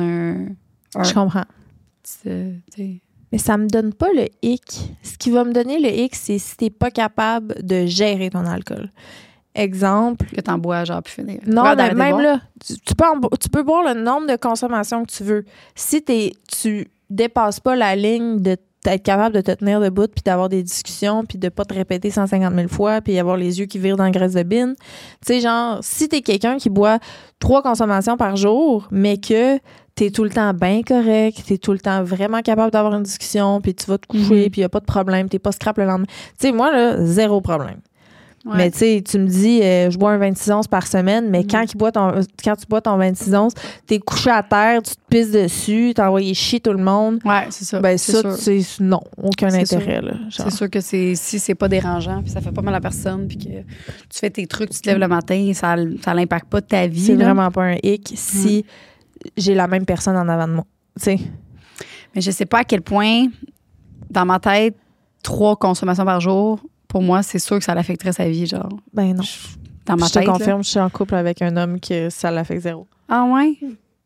Je comprends. t'sais. Mais ça me donne pas le hic. Ce qui va me donner le hic, c'est si t'es pas capable de gérer ton alcool. Exemple. Que t'en bois, genre, puis finir. Non, Ouais, mais d'arrêter de même boire. là, tu peux boire le nombre de consommations que tu veux. Si tu dépasses pas la ligne de d'être capable de te tenir debout puis d'avoir des discussions puis de pas te répéter 150 000 fois puis avoir les yeux qui virent dans la graisse de bine. Tu sais, genre, si t'es quelqu'un qui boit 3 consommations par jour, mais que t'es tout le temps bien correct, t'es tout le temps vraiment capable d'avoir une discussion, puis tu vas te coucher, puis il n'y a pas de problème, t'es pas scrap le lendemain. Tu sais, moi, là, zéro problème. Ouais. Mais tu sais, tu me dis, je bois un 26 onces par semaine, mais quand tu bois ton 26 onces, t'es couché à terre, tu te pisses dessus, t'as envoyé chier tout le monde. Ouais, c'est ça. Ben c'est ça, sûr. tu sais, non, aucun C'est intérêt, sûr. là. Genre. C'est sûr que si c'est pas dérangeant, puis ça fait pas mal à personne, puis que tu fais tes trucs, tu te lèves le matin, ça l'impacte pas ta vie. C'est là. vraiment pas un hic si j'ai la même personne en avant de moi. Tu sais. Mais je sais pas à quel point, dans ma tête, 3 consommations par jour, pour moi, c'est sûr que ça l'affecterait sa vie, genre. Ben non. Dans ma Je te tête. là. confirme, je suis en couple avec un homme que ça l'affecte zéro. Ah ouais?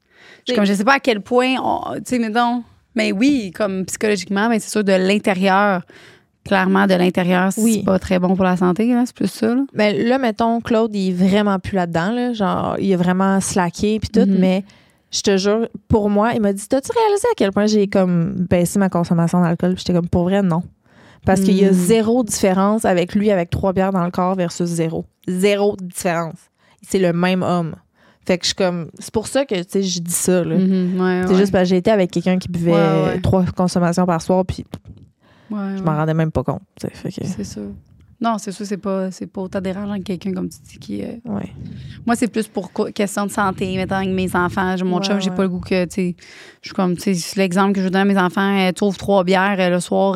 Je sais pas à quel point, tu sais, mettons. Mais oui, comme psychologiquement, mais c'est sûr de l'intérieur. Clairement, de l'intérieur, c'est pas très bon pour la santé, là, c'est plus ça. Là. Mais là, mettons, Claude, il est vraiment plus là-dedans. Là, genre, il est vraiment slacké puis tout, mais je te jure, pour moi, il m'a dit, t'as-tu réalisé à quel point j'ai comme baissé ma consommation d'alcool? Puis j'étais comme, pour vrai, non. Parce qu'il y a zéro différence avec lui avec 3 bières dans le corps versus zéro. Zéro différence. C'est le même homme. Fait que je suis comme... C'est pour ça que, tu sais, je dis ça, là. C'est juste parce que j'ai été avec quelqu'un qui buvait 3 consommations par soir, puis je m'en rendais même pas compte. Fait que... C'est sûr. Non, c'est sûr, c'est pas autant dérangeant que quelqu'un, comme tu dis, qui... Ouais. Moi, c'est plus pour question de santé, mettons, avec mes enfants. Mon chum, j'ai pas le goût que, tu sais... Je suis comme, tu sais, l'exemple que je donne à mes enfants, tu ouvres 3 bières le soir,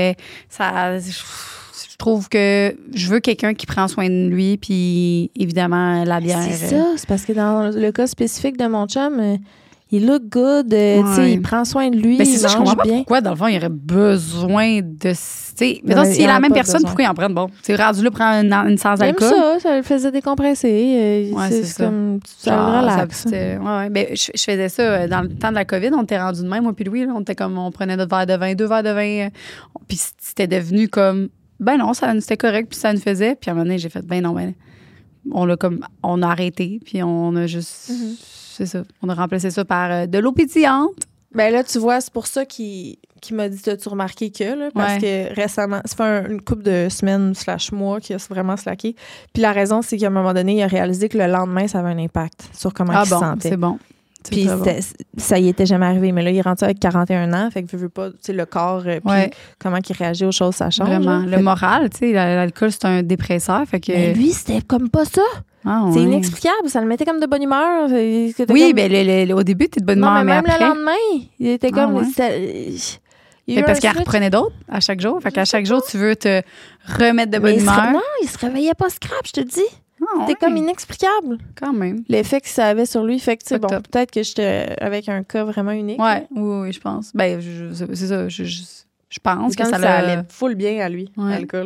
ça... Je trouve que je veux quelqu'un qui prend soin de lui, puis évidemment, la bière... C'est ça, c'est parce que dans le cas spécifique de mon chum... il look good, tu sais, il prend soin de lui, mais c'est il ça, je mange comprends pas bien. pourquoi, dans le fond, il aurait besoin de... Tu sais, mettons, s'il est la même personne, pourquoi il en prend? Bon, tu sais, rendu là, prend une sans-alcool. Ça le faisait décompresser. C'est comme... Ça le relaxe. Ouais. Ben, je faisais ça dans le temps de la COVID. On était rendu de même, moi puis Louis. Là, on était comme, on prenait notre verre de vin, 2 verres de vin. Puis c'était devenu comme... Ben non, c'était correct, puis ça nous faisait. Puis à un moment donné, j'ai fait, ben non, on a arrêté, puis on a juste... C'est ça. On a remplacé ça par de l'eau pétillante. Ben là, tu vois, c'est pour ça qu'il m'a dit, t'as-tu remarqué que, là? Parce que récemment, ça fait une couple de semaines / mois qu'il a vraiment slacké. Puis la raison, c'est qu'à un moment donné, il a réalisé que le lendemain, ça avait un impact sur comment il se sentait. C'est bon. Puis ça y était jamais arrivé. Mais là, il est rentré avec 41 ans. Fait que veux pas, tu sais, le corps, puis comment il réagit aux choses, ça change. Vraiment. Là. Le moral, tu sais, l'alcool, c'est un dépresseur. Fait que... Mais lui, c'était comme pas ça. C'est inexplicable. Ça le mettait comme de bonne humeur. Oui, ben au début, t'es de bonne humeur, mais même après... le lendemain, il était comme... Mais parce qu'elle reprenait d'autres à chaque jour. Fait qu'à chaque jour, tu veux te remettre de bonne humeur. Non, il se réveillait pas scrap, je te dis. C'était comme inexplicable. Quand même. L'effet que ça avait sur lui. Fait que, tu sais, bon, peut-être que j'étais avec un cas vraiment unique. Oui, je pense. Ben, c'est ça. Je pense que ça allait full bien à lui, l'alcool.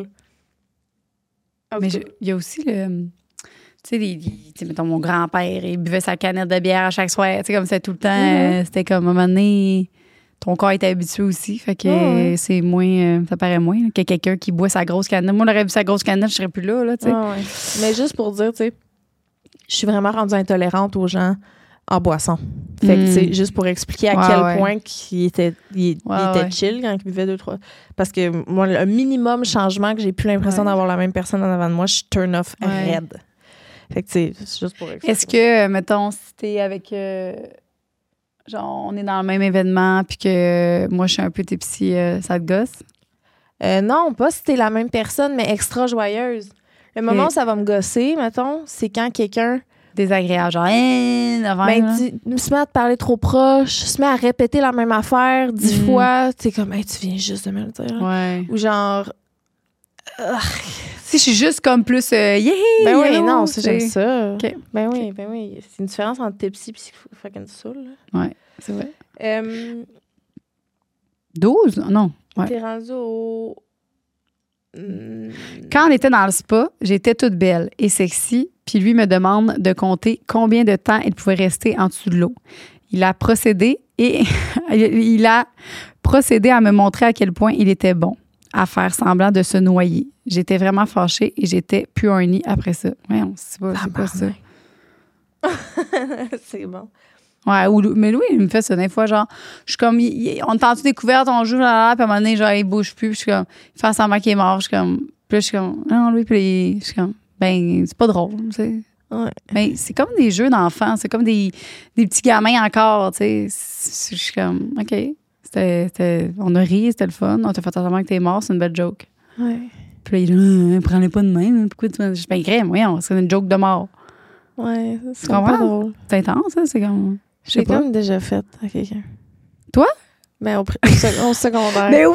Mais il y a aussi le... Tu sais, mettons, mon grand-père, il buvait sa canette de bière à chaque soir. Tu sais, comme ça tout le temps. C'était comme, à un moment donné, ton corps était habitué aussi. Fait que c'est moins... ça paraît moins que quelqu'un qui boit sa grosse canette. Moi, on aurait bu sa grosse canette, je serais plus là, tu sais. Mais juste pour dire, tu sais, je suis vraiment rendue intolérante aux gens en boisson. Fait que, tu sais, juste pour expliquer à quel point il était chill quand il buvait 2-3. Parce que moi, le minimum changement que j'ai plus l'impression d'avoir la même personne en avant de moi, je suis turn off raide. Fait que, tu sais, c'est juste pour expliquer. Est-ce que, mettons, si t'es avec... genre, on est dans le même événement, puis que moi, je suis un peu tipsy, ça te gosse? Non, pas si t'es la même personne, mais extra joyeuse. Le moment où ça va me gosser, mettons, c'est quand quelqu'un... Désagréable, genre, se met à te parler trop proche, se met à répéter la même affaire 10 fois. Tu sais, comme, hey, tu viens juste de me le dire. Ouais. Ou genre... Si je suis juste comme plus Ben oui, non, j'aime ça. Okay. Ben oui. C'est une différence entre tipsy et fucking saoul. Ouais, c'est vrai. 12? Non. Ouais. T'es rendu au... Quand on était dans le spa, j'étais toute belle et sexy, puis lui me demande de compter combien de temps il pouvait rester en dessous de l'eau. Il a procédé à me montrer à quel point il était bon à faire semblant de se noyer. J'étais vraiment fâchée et j'étais plus horny après ça. Ouais, c'est pas ça. C'est bon. Ouais, mais Louis, il me fait ça des fois, genre, je suis comme, on est en découverte, on joue, là, puis à un moment donné, genre, il bouge plus, puis je suis comme, il fait semblant qu'il est mort, je suis comme, puis là, je suis comme, non, Louis, puis je suis comme, ben, c'est pas drôle, tu sais. Ouais. Mais c'est comme des jeux d'enfants. C'est comme des petits gamins encore, tu sais. Je suis comme, OK. On a ri, c'était le fun. On t'a fait attendre que t'es mort, c'est une belle joke. Ouais. Puis là, il dit, prends-les pas de même. Pourquoi tu m'as dit? Ben, crème, voyons, c'est une joke de mort. Ouais, c'est Tu pas comprends? drôle. C'est intense, ça. C'est comme. Je sais J'ai pas. comme déjà fait à quelqu'un. Toi? Mais au secondaire. Mais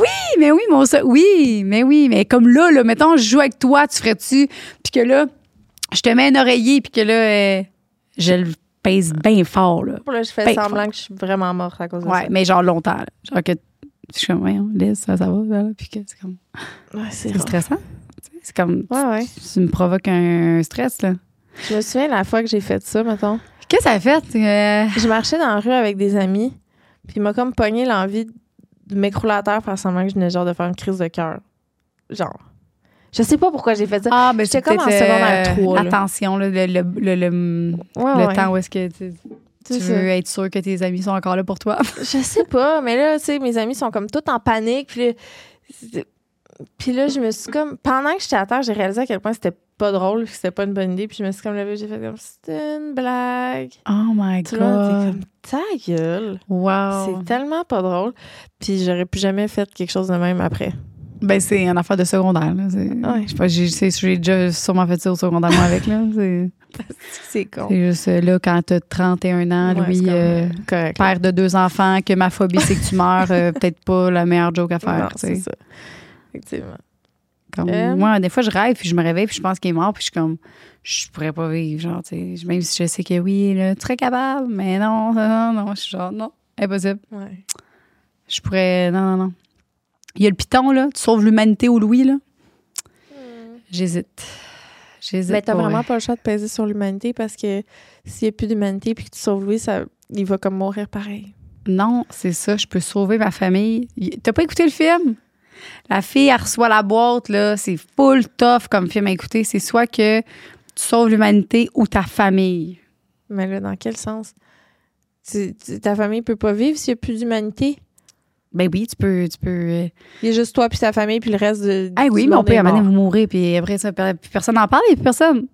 oui, mais comme là, mettons, je joue avec toi, tu ferais-tu? Puis que là, je te mets un oreiller, puis que là, je le pèse bien fort, là. Là, je fais Ben, semblant que je suis vraiment morte à cause de Ouais, ça. mais genre longtemps, là. Genre que je suis comme, voyons, Liz, ça va, là. Puis que c'est comme. Ouais, C'est stressant. Tu sais, c'est comme. Ouais. Tu me provoques un stress, là. Je me souviens la fois que j'ai fait ça, mettons. Qu'est-ce que ça a fait? Je marchais dans la rue avec des amis, puis il m'a comme pogné l'envie de m'écrouler à terre, faire semblant que je venais genre de faire une crise de cœur. Genre. Je sais pas pourquoi j'ai fait ça. Ah, ben J'étais c'est comme en peut-être, secondaire 3, là. l'attention, là, le Ouais. temps où est-ce que tu C'est veux ça. être sûr que tes amis sont encore là pour toi. Je sais pas, mais là, tu sais, mes amis sont comme tous en panique. Puis là, je me suis comme... Pendant que j'étais à terre, j'ai réalisé à quel point c'était pas drôle, que c'était pas une bonne idée. Puis je me suis comme levée, j'ai fait comme, c'était une blague. Oh my Tout le monde était God. comme, ta gueule. Wow. C'est tellement pas drôle. Puis j'aurais plus jamais fait quelque chose de même après. Ben, c'est une affaire de secondaire, là. Ouais. Je sais pas, j'ai déjà sûrement fait ça au secondaire, moi, avec, là. C'est con. C'est juste là, quand t'as 31 ans, Ouais, Louis, c'est comme, correct. père de 2 enfants, que ma phobie, c'est que tu meurs, peut-être pas la meilleure joke à Non, faire, tu c'est sais. ça. Effectivement. Comme, Euh. moi, des fois, je rêve, puis je me réveille, puis je pense qu'il est mort, puis je suis comme, je pourrais pas vivre, genre, tu sais. Même si je sais que oui, là, tu serais capable, mais non, je suis genre, non, impossible. Ouais. Je pourrais, non. Il y a le piton, là, tu sauves l'humanité au Louis, là. J'hésite. Mais t'as ouais. vraiment pas le choix de peser sur l'humanité parce que s'il n'y a plus d'humanité puis que tu sauves Louis, il va comme mourir pareil. Non, c'est ça, je peux sauver ma famille. T'as pas écouté le film? La fille, elle reçoit la boîte, là, c'est full tough comme film à écouter. C'est soit que tu sauves l'humanité ou ta famille. Mais là, dans quel sens? Ta famille peut pas vivre s'il n'y a plus d'humanité? Ben oui, tu peux. Il y a juste toi puis ta famille puis le reste de. Ah oui, du mais on monde peut est à un moment mort. donné, vous mourrez, puis après ça, plus personne n'en parle, et plus personne.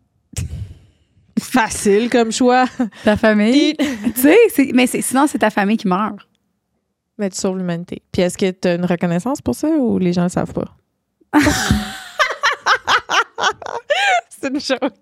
Facile comme choix. Ta famille. Tu sais, mais sinon, c'est ta famille qui meurt. Mais tu sauves l'humanité. Puis est-ce que tu as une reconnaissance pour ça ou les gens le savent pas? C'est une joke.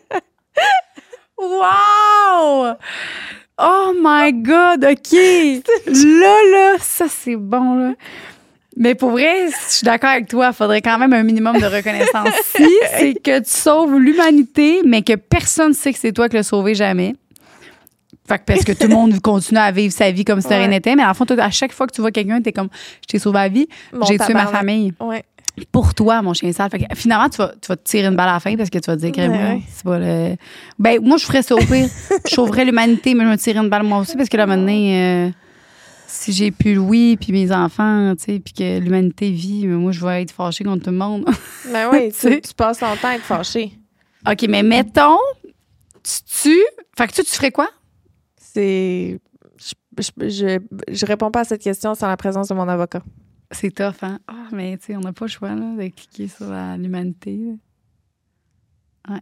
Wow! Oh my God, OK. Là, ça, c'est bon, là. Mais pour vrai, je suis d'accord avec toi, il faudrait quand même un minimum de reconnaissance. Si c'est que tu sauves l'humanité, mais que personne ne sait que c'est toi qui l'as sauvé jamais. Fait que parce que tout le monde continue à vivre sa vie comme si de rien Ouais. n'était. Mais en fond, à chaque fois que tu vois quelqu'un, t'es comme, je t'ai sauvé la vie, Mon j'ai tué ma tabarnak. famille. Ouais. Pour toi, mon chien sale. Fait que finalement, tu vas te tirer une balle à la fin parce que tu vas te dire, Ouais. c'est pas le. Ben, moi, je ferais ça au pire. Je sauverais l'humanité, mais je me tirerais une balle moi aussi parce que là, maintenant, si j'ai plus Louis puis mes enfants, tu sais, puis que l'humanité vit, mais moi, je vais être fâchée contre tout le monde. Mais oui, Tu sais. tu passes ton temps à être fâché. OK, mais mettons, tu tues. Fait que tu ferais quoi? C'est. Je réponds pas à cette question sans la présence de mon avocat. C'est tough, hein? Ah, mais tu sais, on n'a pas le choix, là, de cliquer sur l'humanité. là.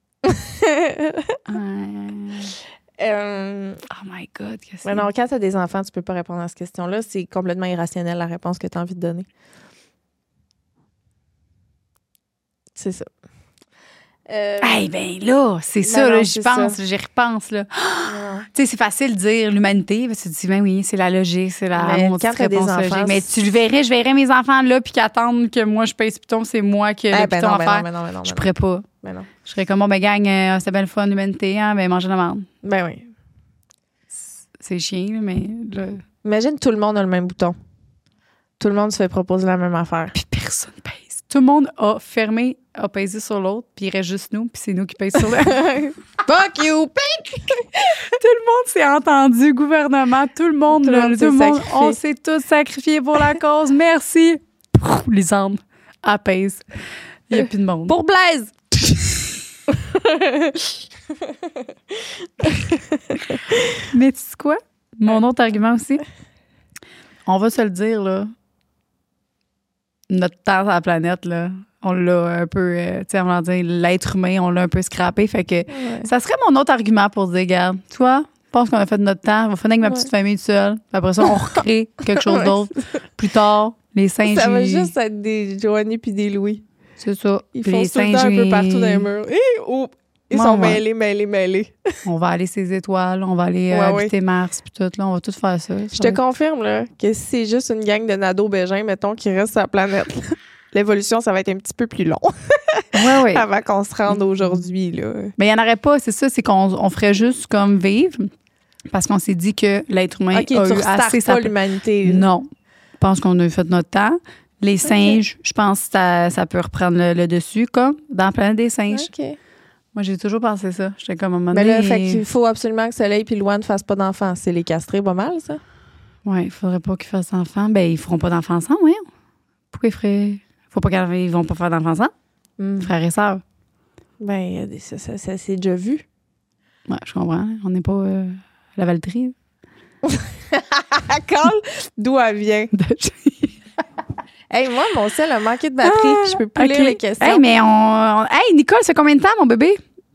Oh my God, qu'est-ce que Mais non, quand tu as des enfants, tu peux pas répondre à cette question-là. C'est complètement irrationnel la réponse que tu as envie de donner. C'est ça. Eh ben là, c'est ça, non, là, j'y c'est pense, ça. j'y repense, là. Non. Tu sais, c'est facile de dire l'humanité, parce que tu te dis, ben oui, c'est la logique, c'est la Mais maudite quand t'as des réponse enfants, logique. Mais tu le verrais, je verrais mes enfants là, puis qu'attendent que moi, je pèse piton, c'est moi qui ai le piton à faire. non. Je pourrais pas. Ben non. Je serais comme, bon, ben gang, c'était bien le fun, l'humanité, hein, ben manger la merde. Ben oui. C'est chiant, là, mais là... Imagine, tout le monde a le même bouton. Tout le monde se fait proposer la même affaire. Puis personne pèse. Tout le monde a fermé, a pesé sur l'autre, puis il reste juste nous, puis c'est nous qui pèsent sur le... Fuck you! Tout le monde s'est entendu, gouvernement, tout le monde, Tout le là, monde tout s'est le monde, sacrifié. on s'est tous sacrifiés pour la cause. Merci. Pouf, les armes apaisent. Il n'y a plus de monde. Pour Blaise! Mais tu sais quoi? Mon autre argument aussi, on va se le dire, là. notre temps sur la planète, là, on l'a un peu, tu sais, on va dire, l'être humain, on l'a un peu scrappé. Fait que ça serait mon autre argument pour dire, regarde, toi, je pense qu'on a fait notre temps, on va finir avec ma petite famille toute seule. Puis après ça, on recrée quelque chose d'autre. Plus tard, les singes. Ça va juste être des Joanie puis des Louis. C'est ça. Ils Puis font les tout le temps un peu singes, partout dans les murs. Ils sont mêlés. On va aller ces étoiles, on va aller habiter Mars, puis tout, là, on va tout faire ça. Je te confirme là, que si c'est juste une gang de nadeaux-bégins, mettons, qui reste sur la planète, l'évolution, ça va être un petit peu plus long. Oui. Avant qu'on se rende aujourd'hui, là. Mais il n'y en aurait pas, c'est ça, c'est qu'on ferait juste comme vivre, parce qu'on s'est dit que l'être humain a eu assez... pas l'humanité. Non. Je pense qu'on a fait notre temps. Les singes, je pense que ça peut reprendre le dessus, comme dans la planète des singes. OK. Moi, j'ai toujours pensé ça. J'étais comme à un moment Mais donné... là, fait qu'il faut absolument que Soleil et Louane ne fassent pas d'enfants. C'est les castrer pas mal, ça? Oui, il faudrait pas qu'ils fassent d'enfants. Ben, ils feront pas d'enfants ensemble, oui. Pourquoi ils feraient... Faut pas qu'ils vont pas faire d'enfants ensemble? Frères et sœurs. Ben, ça c'est déjà vu. Ouais, je comprends. On n'est pas la Valtrie. Carl, d'où elle vient? Hey, moi, mon sel a manqué de batterie. Je peux plus lire les questions. Hey, mais Hey, Nicole, ça fait combien de temps, mon bébé?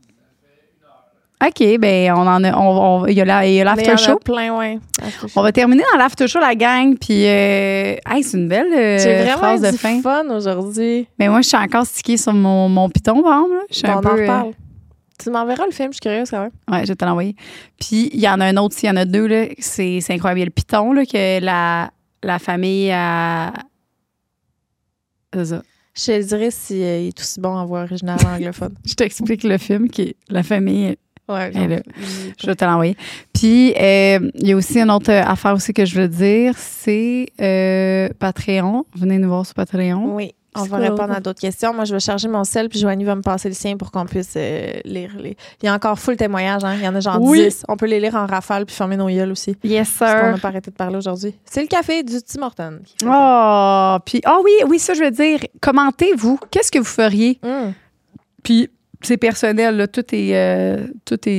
OK, ben il y a l'after show. Plein, ouais. On va terminer dans l'after show, la gang. Puis, hey, c'est une belle phrase de fin. J'ai vraiment du fun aujourd'hui. Mais moi, je suis encore stickée sur mon piton, par exemple. Je suis on un peu, en reparle. Tu m'enverras le film, je suis curieuse quand même. Ouais, je vais te l'envoyer. Puis, il y en a un autre, il y en a deux, là. C'est incroyable. Il y a le piton, là, que la famille a... C'est ça. Je te dirais s'il est aussi bon en voix originale anglophone. Je t'explique le film qui est la famille. Ouais, je vais te l'envoyer. Puis, il y a aussi une autre affaire aussi que je veux dire, c'est Patreon. Venez nous voir sur Patreon. Oui, on va répondre à d'autres questions. Moi, je vais charger mon sel, puis Joanie va me passer le sien pour qu'on puisse lire les... Il y a encore full témoignages, hein? Il y en a genre 10. On peut les lire en rafale puis fermer nos gueules aussi. Yes, sir. Parce qu'on n'a pas arrêté de parler aujourd'hui. C'est le café du Tim Hortons. Oh, puis... oui, ça, je veux dire. Commentez-vous. Qu'est-ce que vous feriez? Puis... C'est personnel, là. Tout est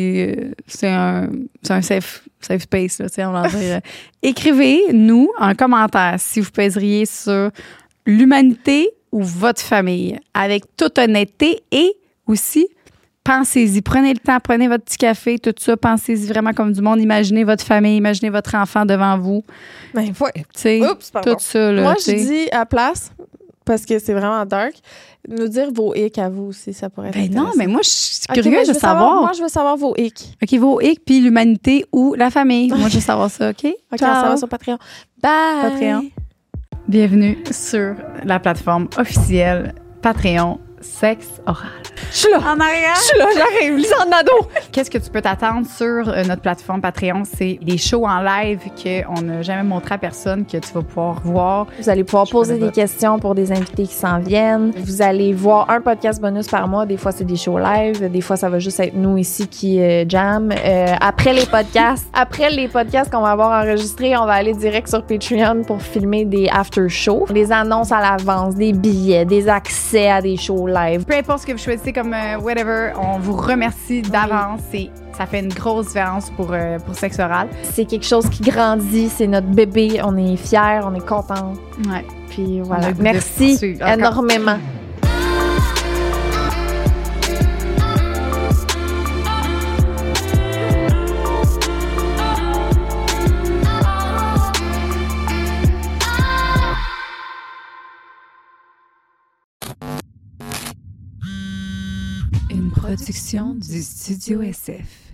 c'est un safe space, là, on va dire. Écrivez-nous un commentaire si vous pèseriez sur l'humanité ou votre famille, avec toute honnêteté, et aussi, pensez-y. Prenez le temps, prenez votre petit café, tout ça, pensez-y vraiment comme du monde. Imaginez votre famille, imaginez votre enfant devant vous. Ben, ouais. Tu sais, tout ça, là. Moi, je dis à place, parce que c'est vraiment dark, nous dire vos hicks à vous aussi, ça pourrait être intéressant. Non, mais moi, je suis curieuse de savoir. Moi, je veux savoir vos hicks. OK, vos hicks, puis l'humanité ou la famille. Moi, je veux savoir ça, OK? OK, on s'en va sur Patreon. Bye! Patreon. Bienvenue sur la plateforme officielle Patreon Sexe Oral. Je suis là. En arrière. Je suis là, j'arrive. Lisande Nadeau. Qu'est-ce que tu peux t'attendre sur notre plateforme Patreon? C'est des shows en live qu'on n'a jamais montré à personne, que tu vas pouvoir voir. Vous allez pouvoir poser des questions pour des invités qui s'en viennent. Vous allez voir un podcast bonus par mois. Des fois, c'est des shows live. Des fois, ça va juste être nous ici qui jam. Après les podcasts qu'on va avoir enregistrés, on va aller direct sur Patreon pour filmer des after shows, des annonces à l'avance, des billets, des accès à des shows live. Peu importe ce que vous choisissez comme whatever, on vous remercie d'avance. Ça fait une grosse différence pour Sexe Oral. C'est quelque chose qui grandit, c'est notre bébé. On est fiers, on est contents. Ouais. Puis voilà. Merci énormément. Une production du Studio SF.